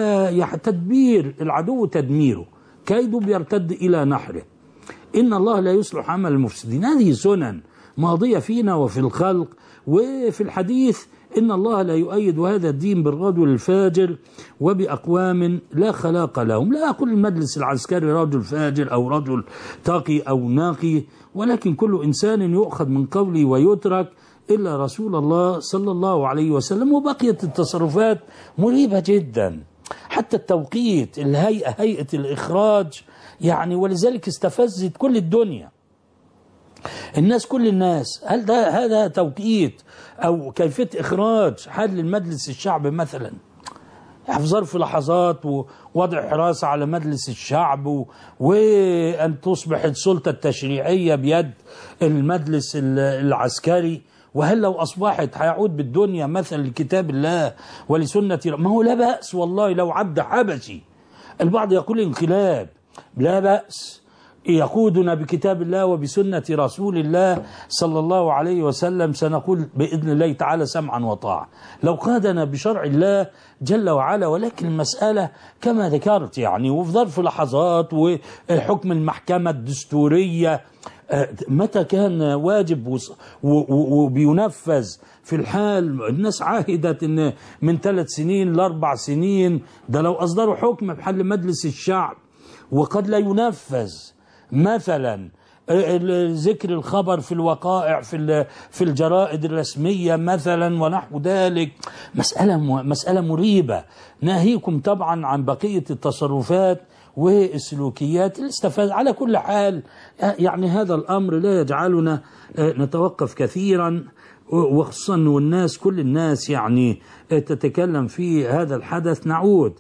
فتدبير العدو تدميره، كيده بيرتد إلى نحره. إن الله لا يصلح عمل المفسدين، هذه سنن ماضية فينا وفي الخلق وفي الحديث. إن الله لا يؤيد هذا الدين بالرجل الفاجر وبأقوام لا خلاق لهم. لا أقول المجلس العسكري رجل فاجر أو رجل تقي أو نقي، ولكن كل إنسان يؤخذ من قوله ويترك إلا رسول الله صلى الله عليه وسلم. وبقيت التصرفات مريبة جدا، حتى التوقيت، الهيئة، هيئة الإخراج يعني، ولذلك استفزت كل الدنيا، الناس كل الناس. هل ده هذا توقيت أو كيفية إخراج حل المجلس الشعب مثلا؟ في ظرف لحظات ووضع حراسة على مجلس الشعب وأن تصبح السلطة التشريعية بيد المجلس العسكري. وهل لو أصبحت هيعود بالدنيا مثلا لكتاب الله ولسنة، ما هو لا بأس والله لو عبد حبشي. البعض يقول انقلاب، لا بأس، يقودنا بكتاب الله وبسنة رسول الله صلى الله عليه وسلم، سنقول بإذن الله تعالى سمعا وطاعة لو قادنا بشرع الله جل وعلا. ولكن المسألة كما ذكرت يعني، وفي ظرف لحظات، وحكم المحكمة الدستورية متى كان واجب وبينفذ في الحال. الناس عاهدت إن من ثلاث سنين لأربع سنين، ده لو أصدروا حكم بحل مجلس الشعب وقد لا ينفذ. مثلا ذكر الخبر في الوقائع في في الجرائد الرسمية مثلا ونحو ذلك، مسألة مسألة مريبة. ناهيكم طبعا عن بقية التصرفات والسلوكيات الاستفادة. على كل حال يعني هذا الأمر لا يجعلنا نتوقف كثيرا، وخصوصا والناس كل الناس يعني تتكلم في هذا الحدث. نعود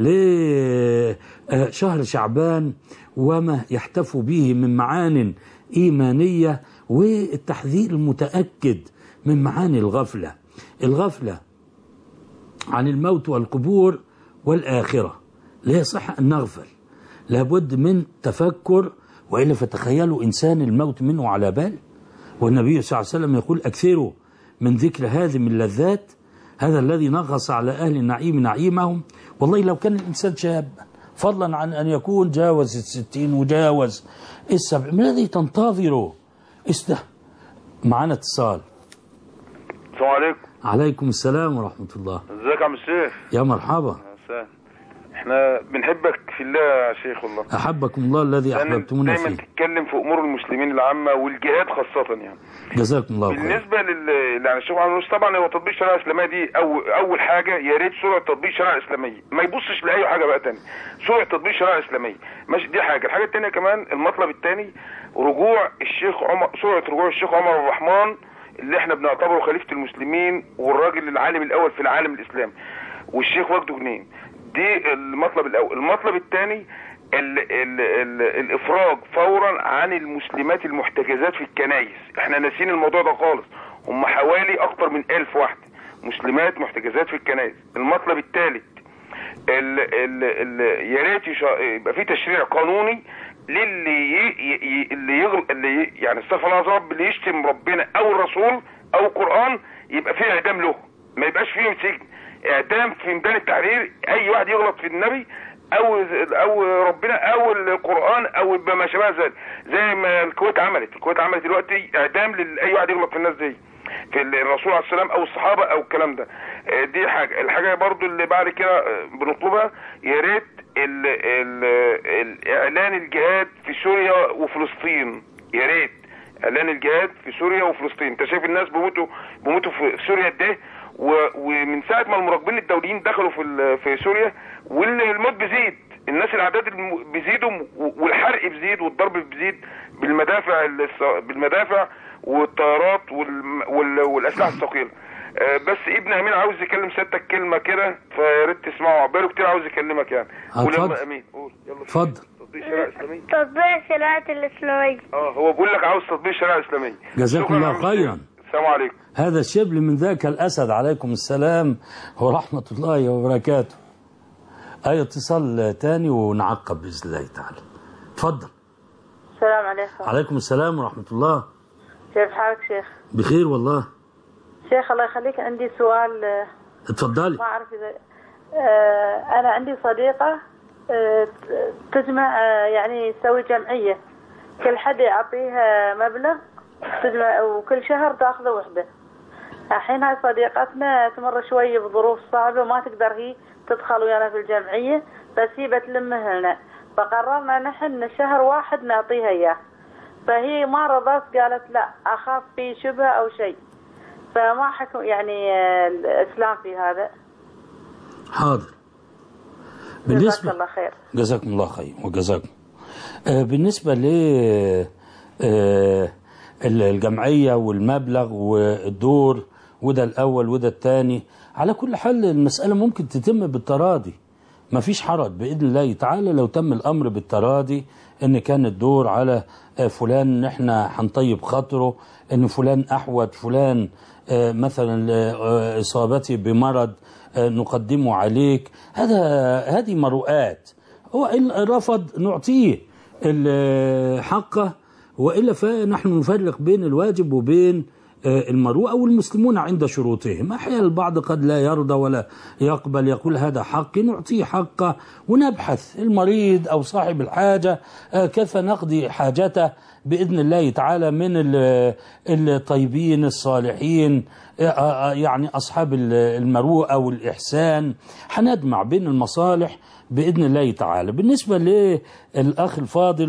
لشهر شعبان وما يحتف به من معان إيمانية، والتحذير المتأكد من معاني الغفلة، الغفلة عن الموت والقبور والآخرة. لا يصح أن نغفل، لابد من تفكر، وإلا فتخيلوا إنسان الموت منه على بال. والنبي صلى الله عليه وسلم يقول أكثروا من ذكر هذه اللذات، هذا الذي نغص على أهل النعيم نعيمهم. والله لو كان الإنسان شاب، فضلا عن أن يكون جاوز الستين وجاوز السبع، ما الذي تنتظره؟ است معنا اتصال. السلام عليكم. عليكم السلام ورحمة الله. ازيك يا عم الشيخ؟ يا مرحبا. احنا بنحبك في الله يا شيخ والله. أحبكم الله الذي أحببتمونا فيه. دايما تتكلم في أمور المسلمين العامة والجهاد خاصة يعني. جزاكم الله خير. بالنسبة لل يعني الشيخ محمد طبعا هو تطبيق الشريعة الإسلامية دي أو أول حاجة يا ريت سرعة تطبيق الشريعة الإسلامية، ما يبصش لأي حاجة بقى تاني، سرعة تطبيق الشريعة الإسلامية ماشي. دي حاجة. الحاجة التانية كمان المطلب التاني رجوع الشيخ عمر، سرعة رجوع الشيخ عمر الرحمن اللي احنا بنعتبره خليفة المسلمين والراجل العالم الأول في العالم الإسلامي، والشيخ وجده جنين. دي المطلب الاول. المطلب الثاني ال ال ال الافراج فورا عن المسلمات المحتجزات في الكنائس. احنا ناسين الموضوع ده خالص، هم حوالي اكتر من ألف واحده مسلمات محتجزات في الكنائس. المطلب الثالث ال ال ال يا ريت يبقى في تشريع قانوني للي ي... ي... اللي يغل... اللي ي... يعني استغفر الله العظيم رب اللي يشتم ربنا او الرسول او القران يبقى فيه اعدام له، ما يبقاش فيه سجن، اعدام في ميدان التحرير. اي واحد يغلط في النبي او او ربنا او القران او ما شابه ذلك، زي ما الكويت عملت. الكويت عملت دلوقتي اعدام لاي واحد يغلط في الناس دي، في الرسول عليه السلام او الصحابه او الكلام ده. دي حاجه. الحاجه برضو اللي بعد كده بنطلبها يا ريت اعلان الجهاد في سوريا وفلسطين. يا ريت اعلان الجهاد في سوريا وفلسطين. انت شايف الناس بيموتوا بيموتوا في سوريا ده، ومن ساعه ما المراقبين الدوليين دخلوا في في سوريا والموت بيزيد، الناس الاعداد بيزيدوا والحرق بيزيد والضرب بيزيد بالمدافع بالمدافع والطيارات والاسلحه الثقيله. بس ابن امين عاوز يكلم سيادتك كلمه كده، فيا ريت تسمعه، بقاله كتير عاوز يكلمك يعني. قول يا امين، قول يلا. اتفضل. تطبيق الشريعه الاسلاميه. تطبيق الشريعه الاسلاميه. اه هو بيقول لك عاوز تطبيق الشريعه الاسلاميه. جزاكم الله خيرا. السلام عليكم. هذا الشبل من ذاك الاسد، عليكم السلام ورحمه الله وبركاته. اي اتصال تاني ونعقب باذن الله تعالى. اتفضل. السلام عليكم. عليكم السلام ورحمه الله. كيف حالك شيخ؟ بخير والله. شيخ الله يخليك، عندي سؤال. اتفضلي. ما اعرف اذا آه انا عندي صديقه آه تجمع آه يعني تسوي جمعيه، كل حد يعطيها مبلغ تجمع وكل شهر تاخذه وحده. الحين هاي صديقتنا تمر شوي بظروف صعبه وما تقدر هي تدخل ويانا في الجمعيه، بس هي بتلمها لنا، فقررنا نحن شهر واحد نعطيها اياه، فهي ما رضت، قالت لا اخاف في شبهه او شيء، فما حكم يعني الاسلام في هذا؟ حاضر. بالنسبه جزاك الله خير. جزاكم الله خير وجزاكم. آه بالنسبه ل آه الجمعيه والمبلغ والدور، وده الاول وده الثاني، على كل حال المساله ممكن تتم بالتراضي، ما فيش حرج باذن الله تعالى لو تم الامر بالتراضي، ان كان الدور على فلان ان احنا هنطيب خاطره، ان فلان احوج فلان مثلا اصابته بمرض نقدمه عليك، هذا هذه مروءات. هو ان رفض نعطيه حقه، والا فنحن نفرق بين الواجب وبين المروءة، والمسلمون عند شروطهم. أحيانا البعض قد لا يرضى ولا يقبل، يقول هذا حقي، نعطيه حقه ونبحث المريض أو صاحب الحاجة كيف نقضي حاجته بإذن الله تعالى من الطيبين الصالحين، يعني أصحاب المروءة والإحسان، حنجمع بين المصالح بإذن الله تعالى. بالنسبة للأخ الفاضل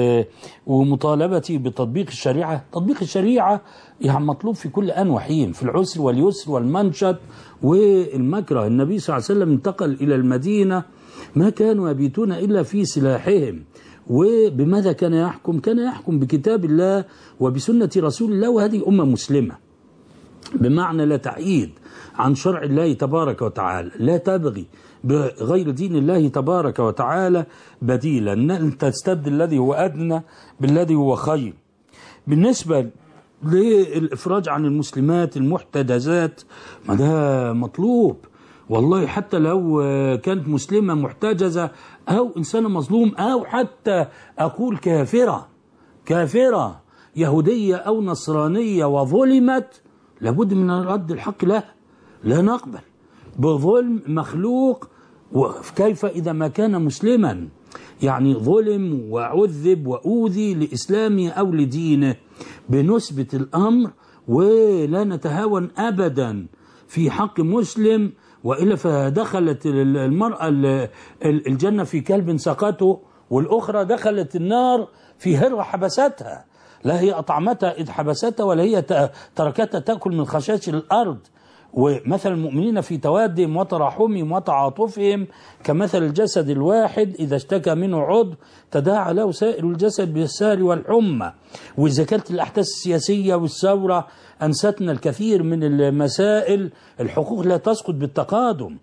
ومطالبتي بتطبيق الشريعة، تطبيق الشريعة يعني مطلوب في كل آن وحين، في العسر واليسر والمنشط والمكره. النبي صلى الله عليه وسلم انتقل إلى المدينة ما كانوا يبيتون إلا في سلاحهم، وبماذا كان يحكم؟ كان يحكم بكتاب الله وبسنة رسول الله، وهذه أمة مسلمة، بمعنى لا تعيد عن شرع الله تبارك وتعالى، لا تبغي بغير دين الله تبارك وتعالى بديلا، أن تستبدل الذي هو أدنى بالذي هو خير. بالنسبة للإفراج عن المسلمات المحتجزات، ما ده مطلوب والله، حتى لو كانت مسلمة محتجزة أو إنسانة مظلوم أو حتى أقول كافرة كافرة يهودية أو نصرانية وظلمت، لابد من رد الحق لها، لا نقبل بظلم مخلوق. وكيف إذا ما كان مسلما يعني ظلم وعذب وأوذي لإسلامه أو لدينه؟ بنثبت الأمر ولا نتهاون أبدا في حق مسلم، وإلا فدخلت المرأة الجنة في كلب سقته، والأخرى دخلت النار في هرة حبستها، لا هي أطعمتها إذ حبستها ولا هي تركتها تأكل من خشاش الأرض. ومثل المؤمنين في توادهم وتراحمهم وتعاطفهم كمثل الجسد الواحد إذا اشتكى منه عضو تداعى له سائر الجسد بالسهر والحمى. وإذا كانت الأحداث السياسية والثورة أنستنا الكثير من المسائل، الحقوق لا تسقط بالتقادم،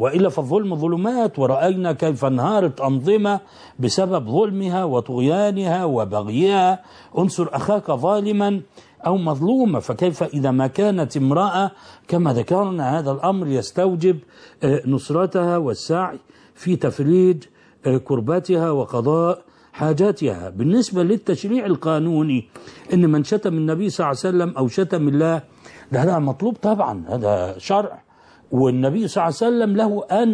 وإلا فالظلم ظلمات، ورأينا كيف انهارت أنظمة بسبب ظلمها وطغيانها وبغيها. انصر أخاك ظالما أو مظلوما، فكيف إذا ما كانت امرأة كما ذكرنا هذا الأمر يستوجب نصرتها والسعي في تفريج كربتها وقضاء حاجاتها. بالنسبة للتشريع القانوني إن من شتم النبي صلى الله عليه وسلم أو شتم الله، ده هذا مطلوب طبعا، هذا شرع، والنبي صلى الله عليه وسلم له أن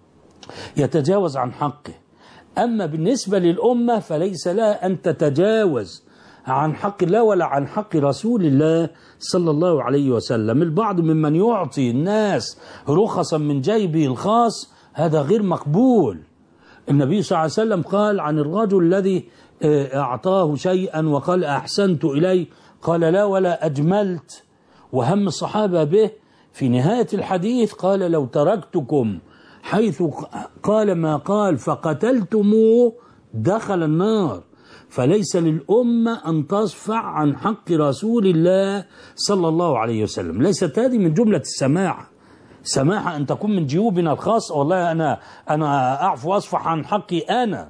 يتجاوز عن حقه. أما بالنسبة للأمة فليس لها أن تتجاوز عن حق الله ولا عن حق رسول الله صلى الله عليه وسلم. البعض ممن يعطي الناس رخصا من جيبه الخاص هذا غير مقبول. النبي صلى الله عليه وسلم قال عن الرجل الذي أعطاه شيئا وقال أحسنت إليه، قال لا ولا أجملت، وهم الصحابة به في نهاية الحديث قال لو تركتكم حيث قال ما قال فقتلتموه دخل النار. فليس للأمة أن تصفع عن حق رسول الله صلى الله عليه وسلم. ليست هذه من جملة السماحة. سماحة أن تكون من جيوبنا الخاصة، والله أنا أنا أعفو وأصفح عن حقي أنا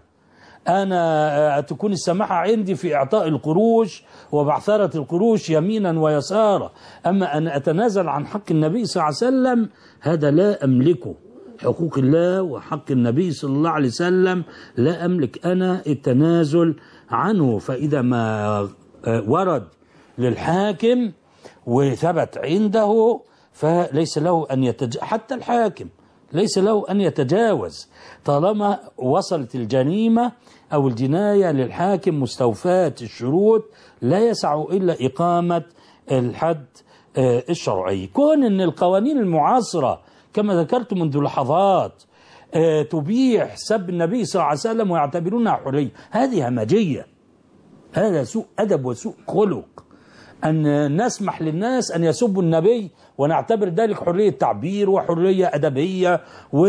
أنا تكون السماحة عندي في إعطاء القروش وبعثرة القروش يمينا ويسارا. أما أن أتنازل عن حق النبي صلى الله عليه وسلم هذا لا أملكه. حقوق الله وحق النبي صلى الله عليه وسلم لا أملك أنا التنازل عنه. فإذا ما ورد للحاكم وثبت عنده فليس له أن يتجاوز، حتى الحاكم ليس له أن يتجاوز طالما وصلت الجريمة أو الجناية للحاكم مستوفاة الشروط، لا يسع إلا إقامة الحد الشرعي. كون أن القوانين المعاصرة كما ذكرت منذ لحظات تبيح سب النبي صلى الله عليه وسلم ويعتبرونها حرية، هذه همجية، هذا سوء أدب وسوء خلق أن نسمح للناس أن يسبوا النبي ونعتبر ذلك حرية تعبير وحرية أدبية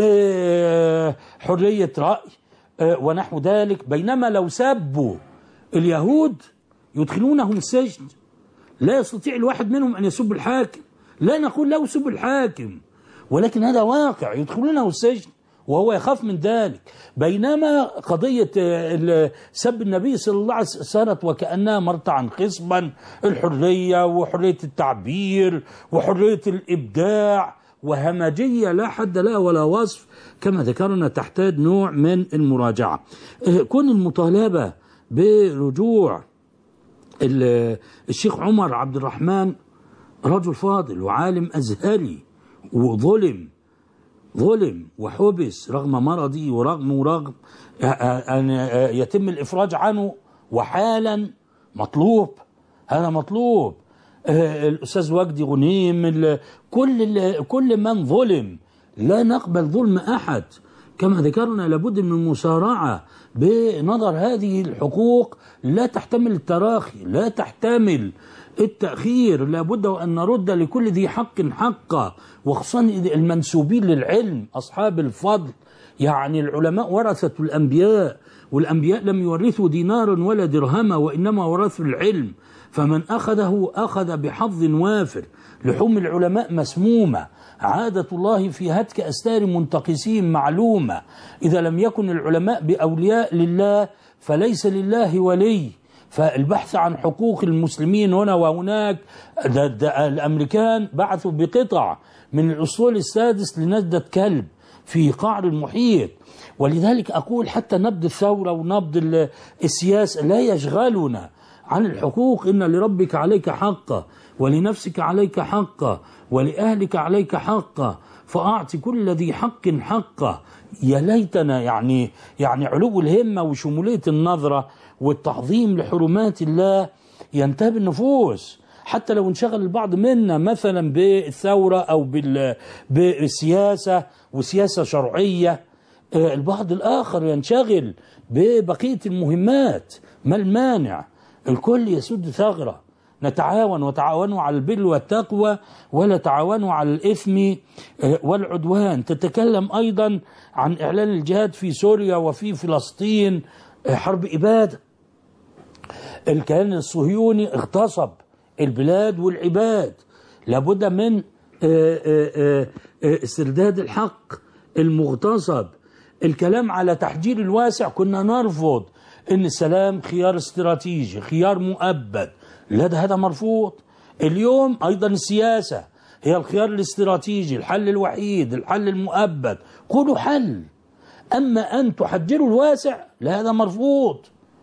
وحرية رأي ونحو ذلك. بينما لو سبوا اليهود يدخلونهم السجن، لا يستطيع الواحد منهم أن يسب الحاكم، لا نقول له سب الحاكم، ولكن هذا واقع يدخلونه السجن وهو يخاف من ذلك. بينما قضية سب النبي صلى الله عليه وسلم صارت وكأنها مرتعا خصبا، الحرية وحرية التعبير وحرية الإبداع، وهمجية لا حد لها ولا وصف كما ذكرنا تحتاج نوع من المراجعة. كون المطالبة برجوع الشيخ عمر عبد الرحمن رجل فاضل وعالم أزهري وظلم ظلم وحبس رغم مرضي ورغم ورغم أن يتم الإفراج عنه وحالا، مطلوب، هذا مطلوب. الأستاذ وجدي غنيم، كل كل من ظلم، لا نقبل ظلم أحد كما ذكرنا. لابد من المسارعة بنظر هذه الحقوق، لا تحتمل التراخي، لا تحتمل التأخير، لابد أن نرد لكل ذي حق حقه، وخصوصا المنسوبين للعلم أصحاب الفضل. يعني العلماء ورثة الأنبياء، والأنبياء لم يورثوا دينارا ولا درهما وإنما ورثوا العلم، فمن أخذه أخذ بحظ وافر. لحوم العلماء مسمومة، عادة الله في هتك أستار منتقسين معلومة. إذا لم يكن العلماء بأولياء لله فليس لله ولي. فالبحث عن حقوق المسلمين هنا وهناك، ده ده الأمريكان بعثوا بقطع من الأسطول السادس لنجدة كلب في قعر المحيط. ولذلك أقول حتى نبض الثورة ونبض السياسة لا يشغلنا عن الحقوق. إن لربك عليك حقا، ولنفسك عليك حقا، ولأهلك عليك حقا، فأعط كل ذي حق حقه. يا ليتنا يعني يعني علو الهمة وشمولية النظرة والتعظيم لحرمات الله ينتهي النفوس. حتى لو انشغل البعض منا مثلا بالثورة أو بالسياسة وسياسة شرعية، البعض الآخر ينشغل ببقية المهمات، ما المانع؟ الكل يسد ثغرة. نتعاون، وتعاونوا على البر والتقوى ولا تعاونوا على الإثم والعدوان. تتكلم أيضا عن إعلان الجهاد في سوريا وفي فلسطين، حرب إبادة. الكيان الصهيوني اغتصب البلاد والعباد، لابد من استرداد الحق المغتصب، الكلام على تحجير الواسع، كنا نرفض ان السلام خيار استراتيجي، خيار مؤبد، لا ده هذا مرفوض. اليوم ايضا السياسة هي الخيار الاستراتيجي، الحل الوحيد، الحل المؤبد، قولوا حل. اما ان تحجروا الواسع لا، هذا مرفوض.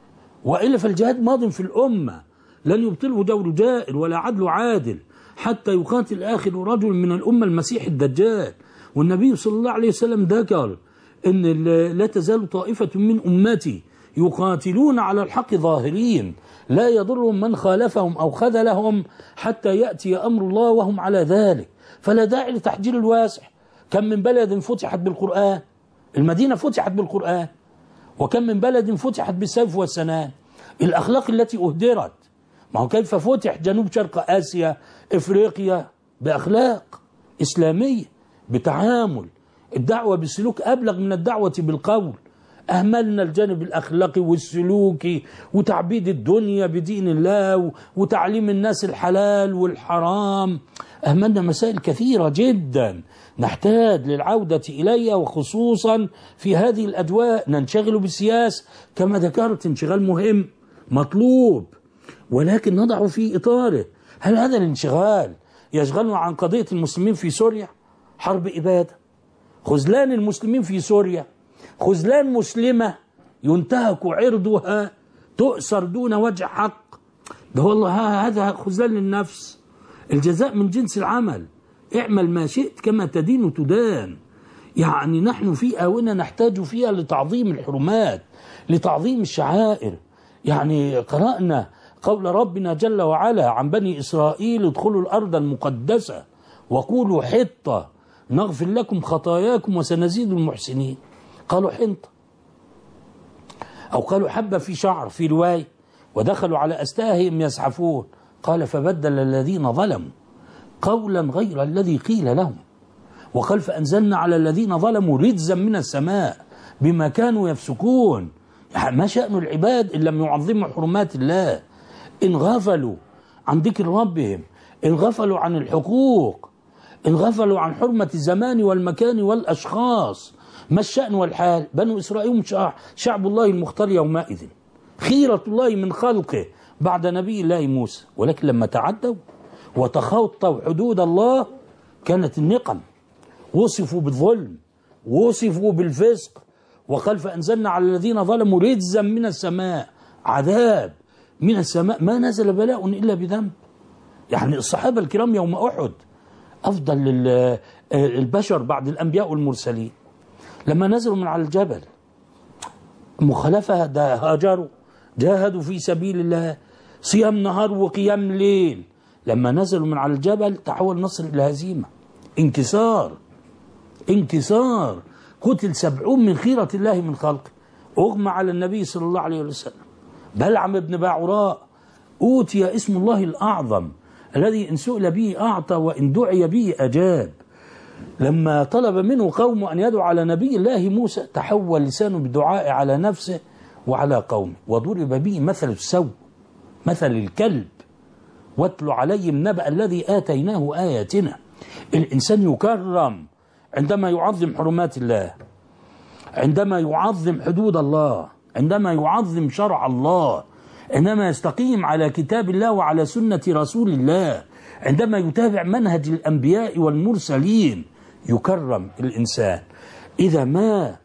وإلا فالجهاد ماض في الأمة، لن يبطله جور جائر ولا عدل عادل حتى يقاتل آخر رجل من الأمة المسيح الدجال. والنبي صلى الله عليه وسلم ذكر إن لا تزال طائفة من أمتي يقاتلون على الحق ظاهرين لا يضرهم من خالفهم أو خذلهم حتى يأتي أمر الله وهم على ذلك. فلا داعي لتحجير الواسع. كم من بلد فتحت بالقرآن، المدينة فتحت بالقرآن، وكم من بلد فتحت بالسيف والسنان. الأخلاق التي أهدرت، ما هو كيف فتح جنوب شرق آسيا إفريقيا؟ بأخلاق إسلامية، بتعامل. الدعوة بالسلوك أبلغ من الدعوة بالقول. أهملنا الجانب الأخلاقي والسلوكي وتعبيد الدنيا بدين الله وتعليم الناس الحلال والحرام. أهملنا مسائل كثيرة جدا نحتاج للعودة إليها، وخصوصا في هذه الأجواء ننشغل بالسياسة كما ذكرت، انشغال مهم مطلوب، ولكن نضع في إطاره. هل هذا الانشغال يشغلنا عن قضية المسلمين في سوريا؟ حرب إبادة، خذلان المسلمين في سوريا، خذلان مسلمة ينتهك عرضها، تؤسر دون وجه حق. ده والله هذا خذلان للنفس. الجزاء من جنس العمل، اعمل ما شئت كما تدين تدان. يعني نحن في آونة نحتاج فيها لتعظيم الحرمات، لتعظيم الشعائر. يعني قرأنا قول ربنا جل وعلا عن بني إسرائيل: ادخلوا الأرض المقدسة وقولوا حطة نغفر لكم خطاياكم وسنزيد المحسنين. قالوا حنطة، أو قالوا حبة في شعر في رواية، ودخلوا على أستاههم يزحفون. قال: فبدل الذين ظلموا قولا غير الذي قيل لهم، وقال: فأنزلنا على الذين ظلموا رجزا من السماء بما كانوا يفسقون. يعني ما شأن العباد إن لم يعظموا حرمات الله، إن غفلوا عن ذكر ربهم، إن غفلوا عن الحقوق، إن غفلوا عن حرمة الزمان والمكان والأشخاص. ما الشأن والحال؟ بنو إسرائيل شعب الله المختار يومئذ، خيرة الله من خلقه بعد نبي الله موسى. ولكن لما تعدوا وتخطوا حدود الله كانت النقم، وصفوا بالظلم، وصفوا بالفسق. وقال: فأنزلنا على الذين ظلموا رجزا من السماء، عذاب من السماء، ما نزل بلاء إلا بذنب. يعني الصحابة الكرام يوم أحد أفضل البشر بعد الأنبياء والمرسلين، لما نزلوا من على الجبل مخالفة ده هاجروا، جاهدوا في سبيل الله، صيام نهار وقيام ليل. لما نزلوا من على الجبل تحول نصر إلى هزيمة، انكسار انكسار. قتل سبعون من خيرة الله من خلقه، أغمى على النبي صلى الله عليه وسلم. بلعم بن باعوراء أوتي اسم الله الأعظم الذي إن سئل به أعطى وإن دعي به أجاب. لما طلب منه قوم أن يدعو على نبي الله موسى تحول لسانه بالدعاء على نفسه وعلى قومه، وضرب به مثل السوء، مثل الكلب. واتل عليهم نبأ الذي آتيناه آياتنا. الإنسان يكرم عندما يعظم حرمات الله، عندما يعظم حدود الله، عندما يعظم شرع الله، عندما يستقيم على كتاب الله وعلى سنة رسول الله، عندما يتابع منهج الأنبياء والمرسلين، يكرم الإنسان. إذا ما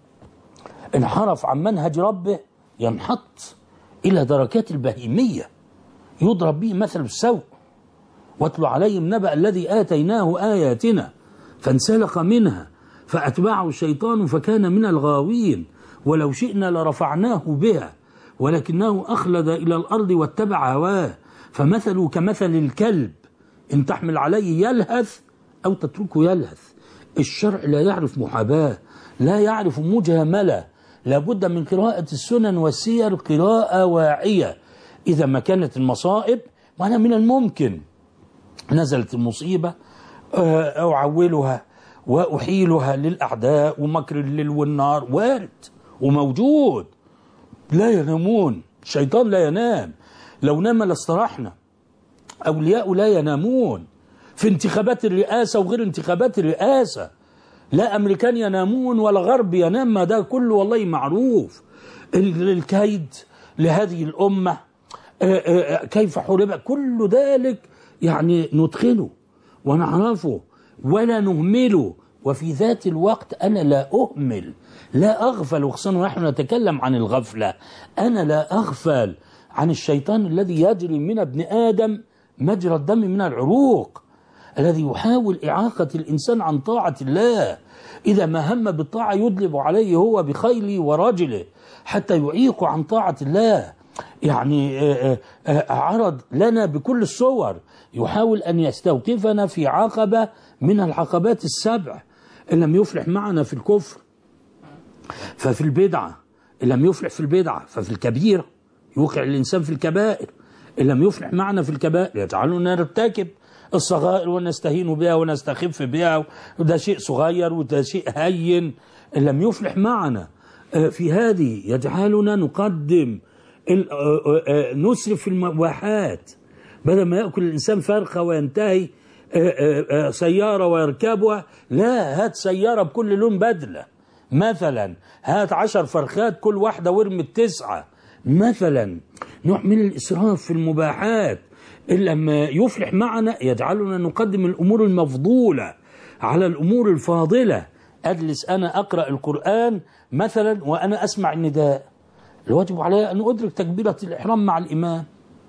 انحرف عن منهج ربه ينحط إلى دركات البهيمية، يضرب به مثل السوء. واتل عليهم نبأ الذي آتيناه آياتنا فانسلخ منها فأتبعه الشيطان فكان من الغاوين. ولو شئنا لرفعناه بها ولكنه أخلد إلى الأرض واتبع هواه فمثله كمثل الكلب إن تحمل عليه يلهث أو تتركه يلهث. الشرع لا يعرف محاباة، لا يعرف مجاملة، لابد من قراءة السنن والسير قراءة واعية. إذا ما كانت المصائب، وأنا من الممكن نزلت المصيبة أعولها وأحيلها للأعداء ومكر الليل والنار، وارد وموجود. لا ينامون، الشيطان لا ينام، لو نام لاستراحنا. أولياء لا ينامون في انتخابات الرئاسة وغير انتخابات الرئاسة. لا أمريكان ينامون ولا غرب ينام، ما ده كله والله معروف. الكيد لهذه الأمة كيف حورب، كل ذلك يعني ندخله ونعرفه ولا نهمله. وفي ذات الوقت أنا لا أهمل لا أغفل، وخصوصا ونحن نتكلم عن الغفلة، أنا لا أغفل عن الشيطان الذي يجري من ابن آدم مجرى الدم من العروق، الذي يحاول إعاقة الإنسان عن طاعة الله. إذا ما هم بالطاعة يدلب عليه هو بخيله ورجله حتى يعيق عن طاعة الله. يعني عرض لنا بكل الصور، يحاول أن يستوقفنا في عقبة من العقبات السبع. إن لم يفلح معنا في الكفر ففي البدعة، إن لم يفلح في البدعة ففي الكبيرة، يوقع الإنسان في الكبائر. إن لم يفلح معنا في الكبائر يجعلنا نرتكب الصغائر ونستهين بها ونستخف بها، وده شيء صغير وده شيء هين. إن لم يفلح معنا في هذه يجعلنا نقدم نسرف في المباحات، بدل ما يأكل الإنسان فرخة وينتهي سيارة ويركبها، لا، هات سيارة بكل لون بدلة مثلا، هات عشر فرخات كل واحدة وارمي التسعة مثلا. نوع من الإسراف في المباحات. إلا لما يفلح معنا يجعلنا نقدم الأمور المفضولة على الأمور الفاضلة. أجلس أنا أقرأ القرآن مثلا وأنا أسمع النداء، الواجب علي أن أدرك تكبيرة الإحرام مع الإمام،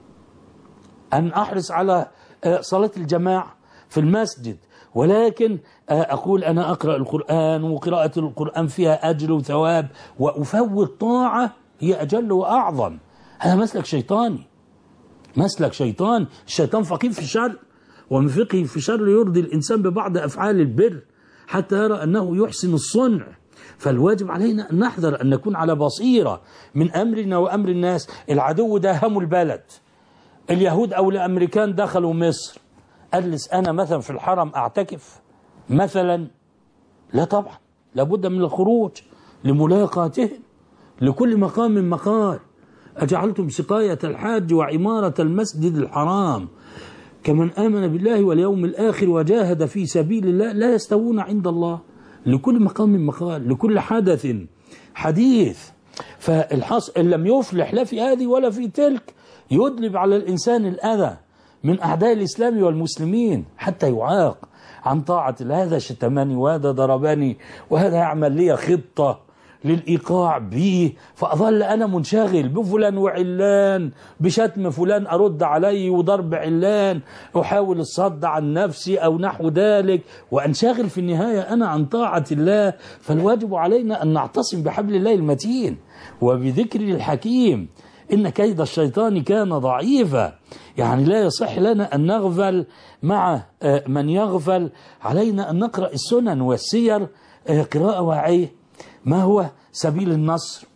أن أحرص على صلاة الجماعة في المسجد، ولكن أقول أنا أقرأ القرآن وقراءة القرآن فيها أجر وثواب، وأفوت طاعة هي أجل وأعظم. هذا مسلك شيطاني، مسلك شيطان. الشيطان فقيه في الشر، ومن فقهه في الشر يرضي الإنسان ببعض أفعال البر حتى يرى أنه يحسن الصنع. فالواجب علينا أن نحذر، أن نكون على بصيرة من أمرنا وأمر الناس. العدو ده هم البلد، اليهود أو الأمريكان دخلوا مصر، أجلس أنا مثلا في الحرم أعتكف مثلا؟ لا طبعا، لابد من الخروج لملاقاتهم. لكل مقام مقال. أجعلتم سقاية الحاج وعمارة المسجد الحرام كمن آمن بالله واليوم الآخر وجاهد في سبيل الله لا يستوون عند الله. لكل مقام مقال، لكل حدث حديث. فالحص إن لم يفلح لا في هذه ولا في تلك يدلب على الإنسان الأذى من أعداء الإسلام والمسلمين حتى يعاق عن طاعة الله. هذا شتمني وهذا ضربني وهذا يعمل لي خطة للإيقاع به، فأظل أنا منشغل بفلان وعلان، بشتم فلان أرد عليه وضرب علان، أحاول الصد عن نفسي أو نحو ذلك، وأنشغل في النهاية أنا عن طاعة الله. فالواجب علينا أن نعتصم بحبل الله المتين وبذكر الحكيم. إن كيد الشيطان كان ضعيفا. يعني لا يصح لنا أن نغفل مع من يغفل. علينا أن نقرأ السنن والسير قراءة واعية. ما هو سبيل النصر؟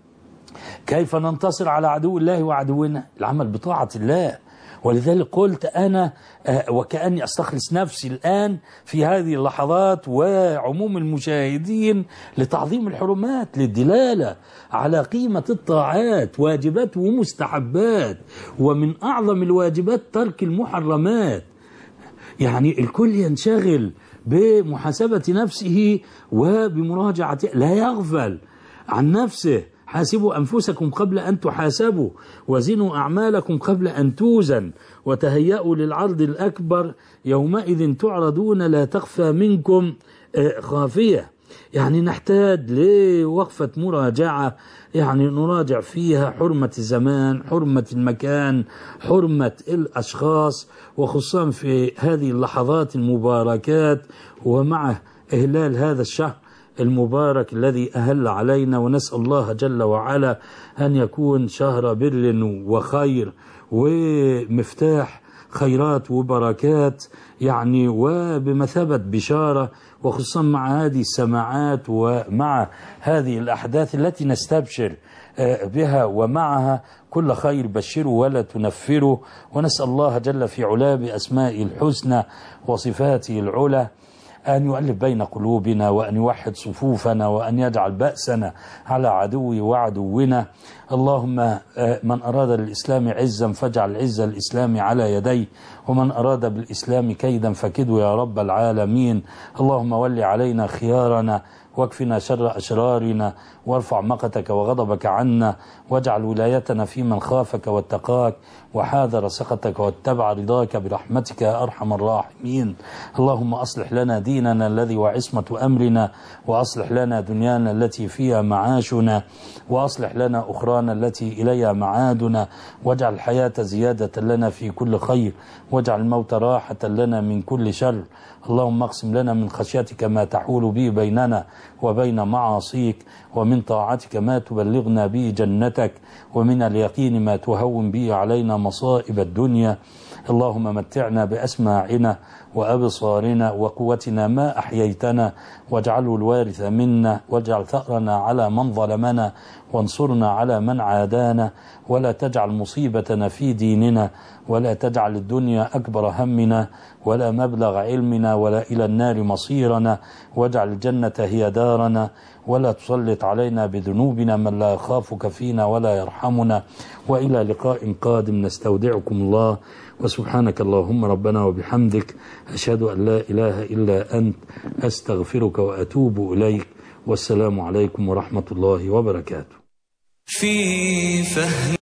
كيف ننتصر على عدو الله وعدونا؟ العمل بطاعة الله. ولذلك قلت أنا وكأني أستخلص نفسي الآن في هذه اللحظات وعموم المشاهدين لتعظيم الحرمات، للدلالة على قيمة الطاعات، واجبات ومستحبات، ومن أعظم الواجبات ترك المحرمات. يعني الكل ينشغل بمحاسبة نفسه وبمراجعة، لا يغفل عن نفسه. حاسبوا أنفسكم قبل أن تحاسبوا وزنوا أعمالكم قبل أن توزن وتهيأوا للعرض الأكبر يومئذ تعرضون لا تخفى منكم خافية. يعني نحتاج لوقفة مراجعة، يعني نراجع فيها حرمة الزمان، حرمة المكان، حرمة الأشخاص، وخصوصا في هذه اللحظات المباركات ومع إهلال هذا الشهر المبارك الذي أهل علينا. ونسأل الله جل وعلا أن يكون شهر بر وخير ومفتاح خيرات وبركات، يعني وبمثابة بشارة، وخصوصا مع هذه السماعات ومع هذه الأحداث التي نستبشر بها ومعها كل خير. بشروا ولا تنفروا. ونسأل الله جل في علاه بأسمائه الحسنى وصفاته العلى أن يؤلف بين قلوبنا، وأن يوحد صفوفنا، وأن يجعل بأسنا على عدوي وعدونا. اللهم من أراد للإسلام عزا فاجعل عز الإسلام على يديه، ومن أراد بالإسلام كيدا فكده يا رب العالمين. اللهم ول علينا خيارنا واكفنا شر أشرارنا، وارفع مقتك وغضبك عنا، واجعل ولايتنا في من خافك واتقاك وحاذر سخطك واتبع رضاك برحمتك يا أرحم الراحمين. اللهم أصلح لنا ديننا الذي وعصمة أمرنا، وأصلح لنا دنيانا التي فيها معاشنا، وأصلح لنا أخرانا التي إليها معادنا، واجعل الحياة زيادة لنا في كل خير، واجعل الموت راحة لنا من كل شر. اللهم اقسم لنا من خشيتك ما تحول به بيننا وبين معاصيك، ومن طاعتك ما تبلغنا به جنتك، ومن اليقين ما تهون به علينا مصائب الدنيا. اللهم متعنا بأسماعنا وأبصارنا وقوتنا ما أحييتنا، واجعله الوارث منا، واجعل ثأرنا على من ظلمنا، وانصرنا على من عادانا، ولا تجعل مصيبتنا في ديننا، ولا تجعل الدنيا أكبر همنا ولا مبلغ علمنا ولا إلى النار مصيرنا، واجعل الجنة هي دارنا، ولا تسلط علينا بذنوبنا من لا يخافك فينا ولا يرحمنا. وإلى لقاء قادم نستودعكم الله، وسبحانك اللهم ربنا وبحمدك، أشهد أن لا إله إلا أنت، أستغفرك وأتوب إليك، والسلام عليكم ورحمة الله وبركاته. في فهم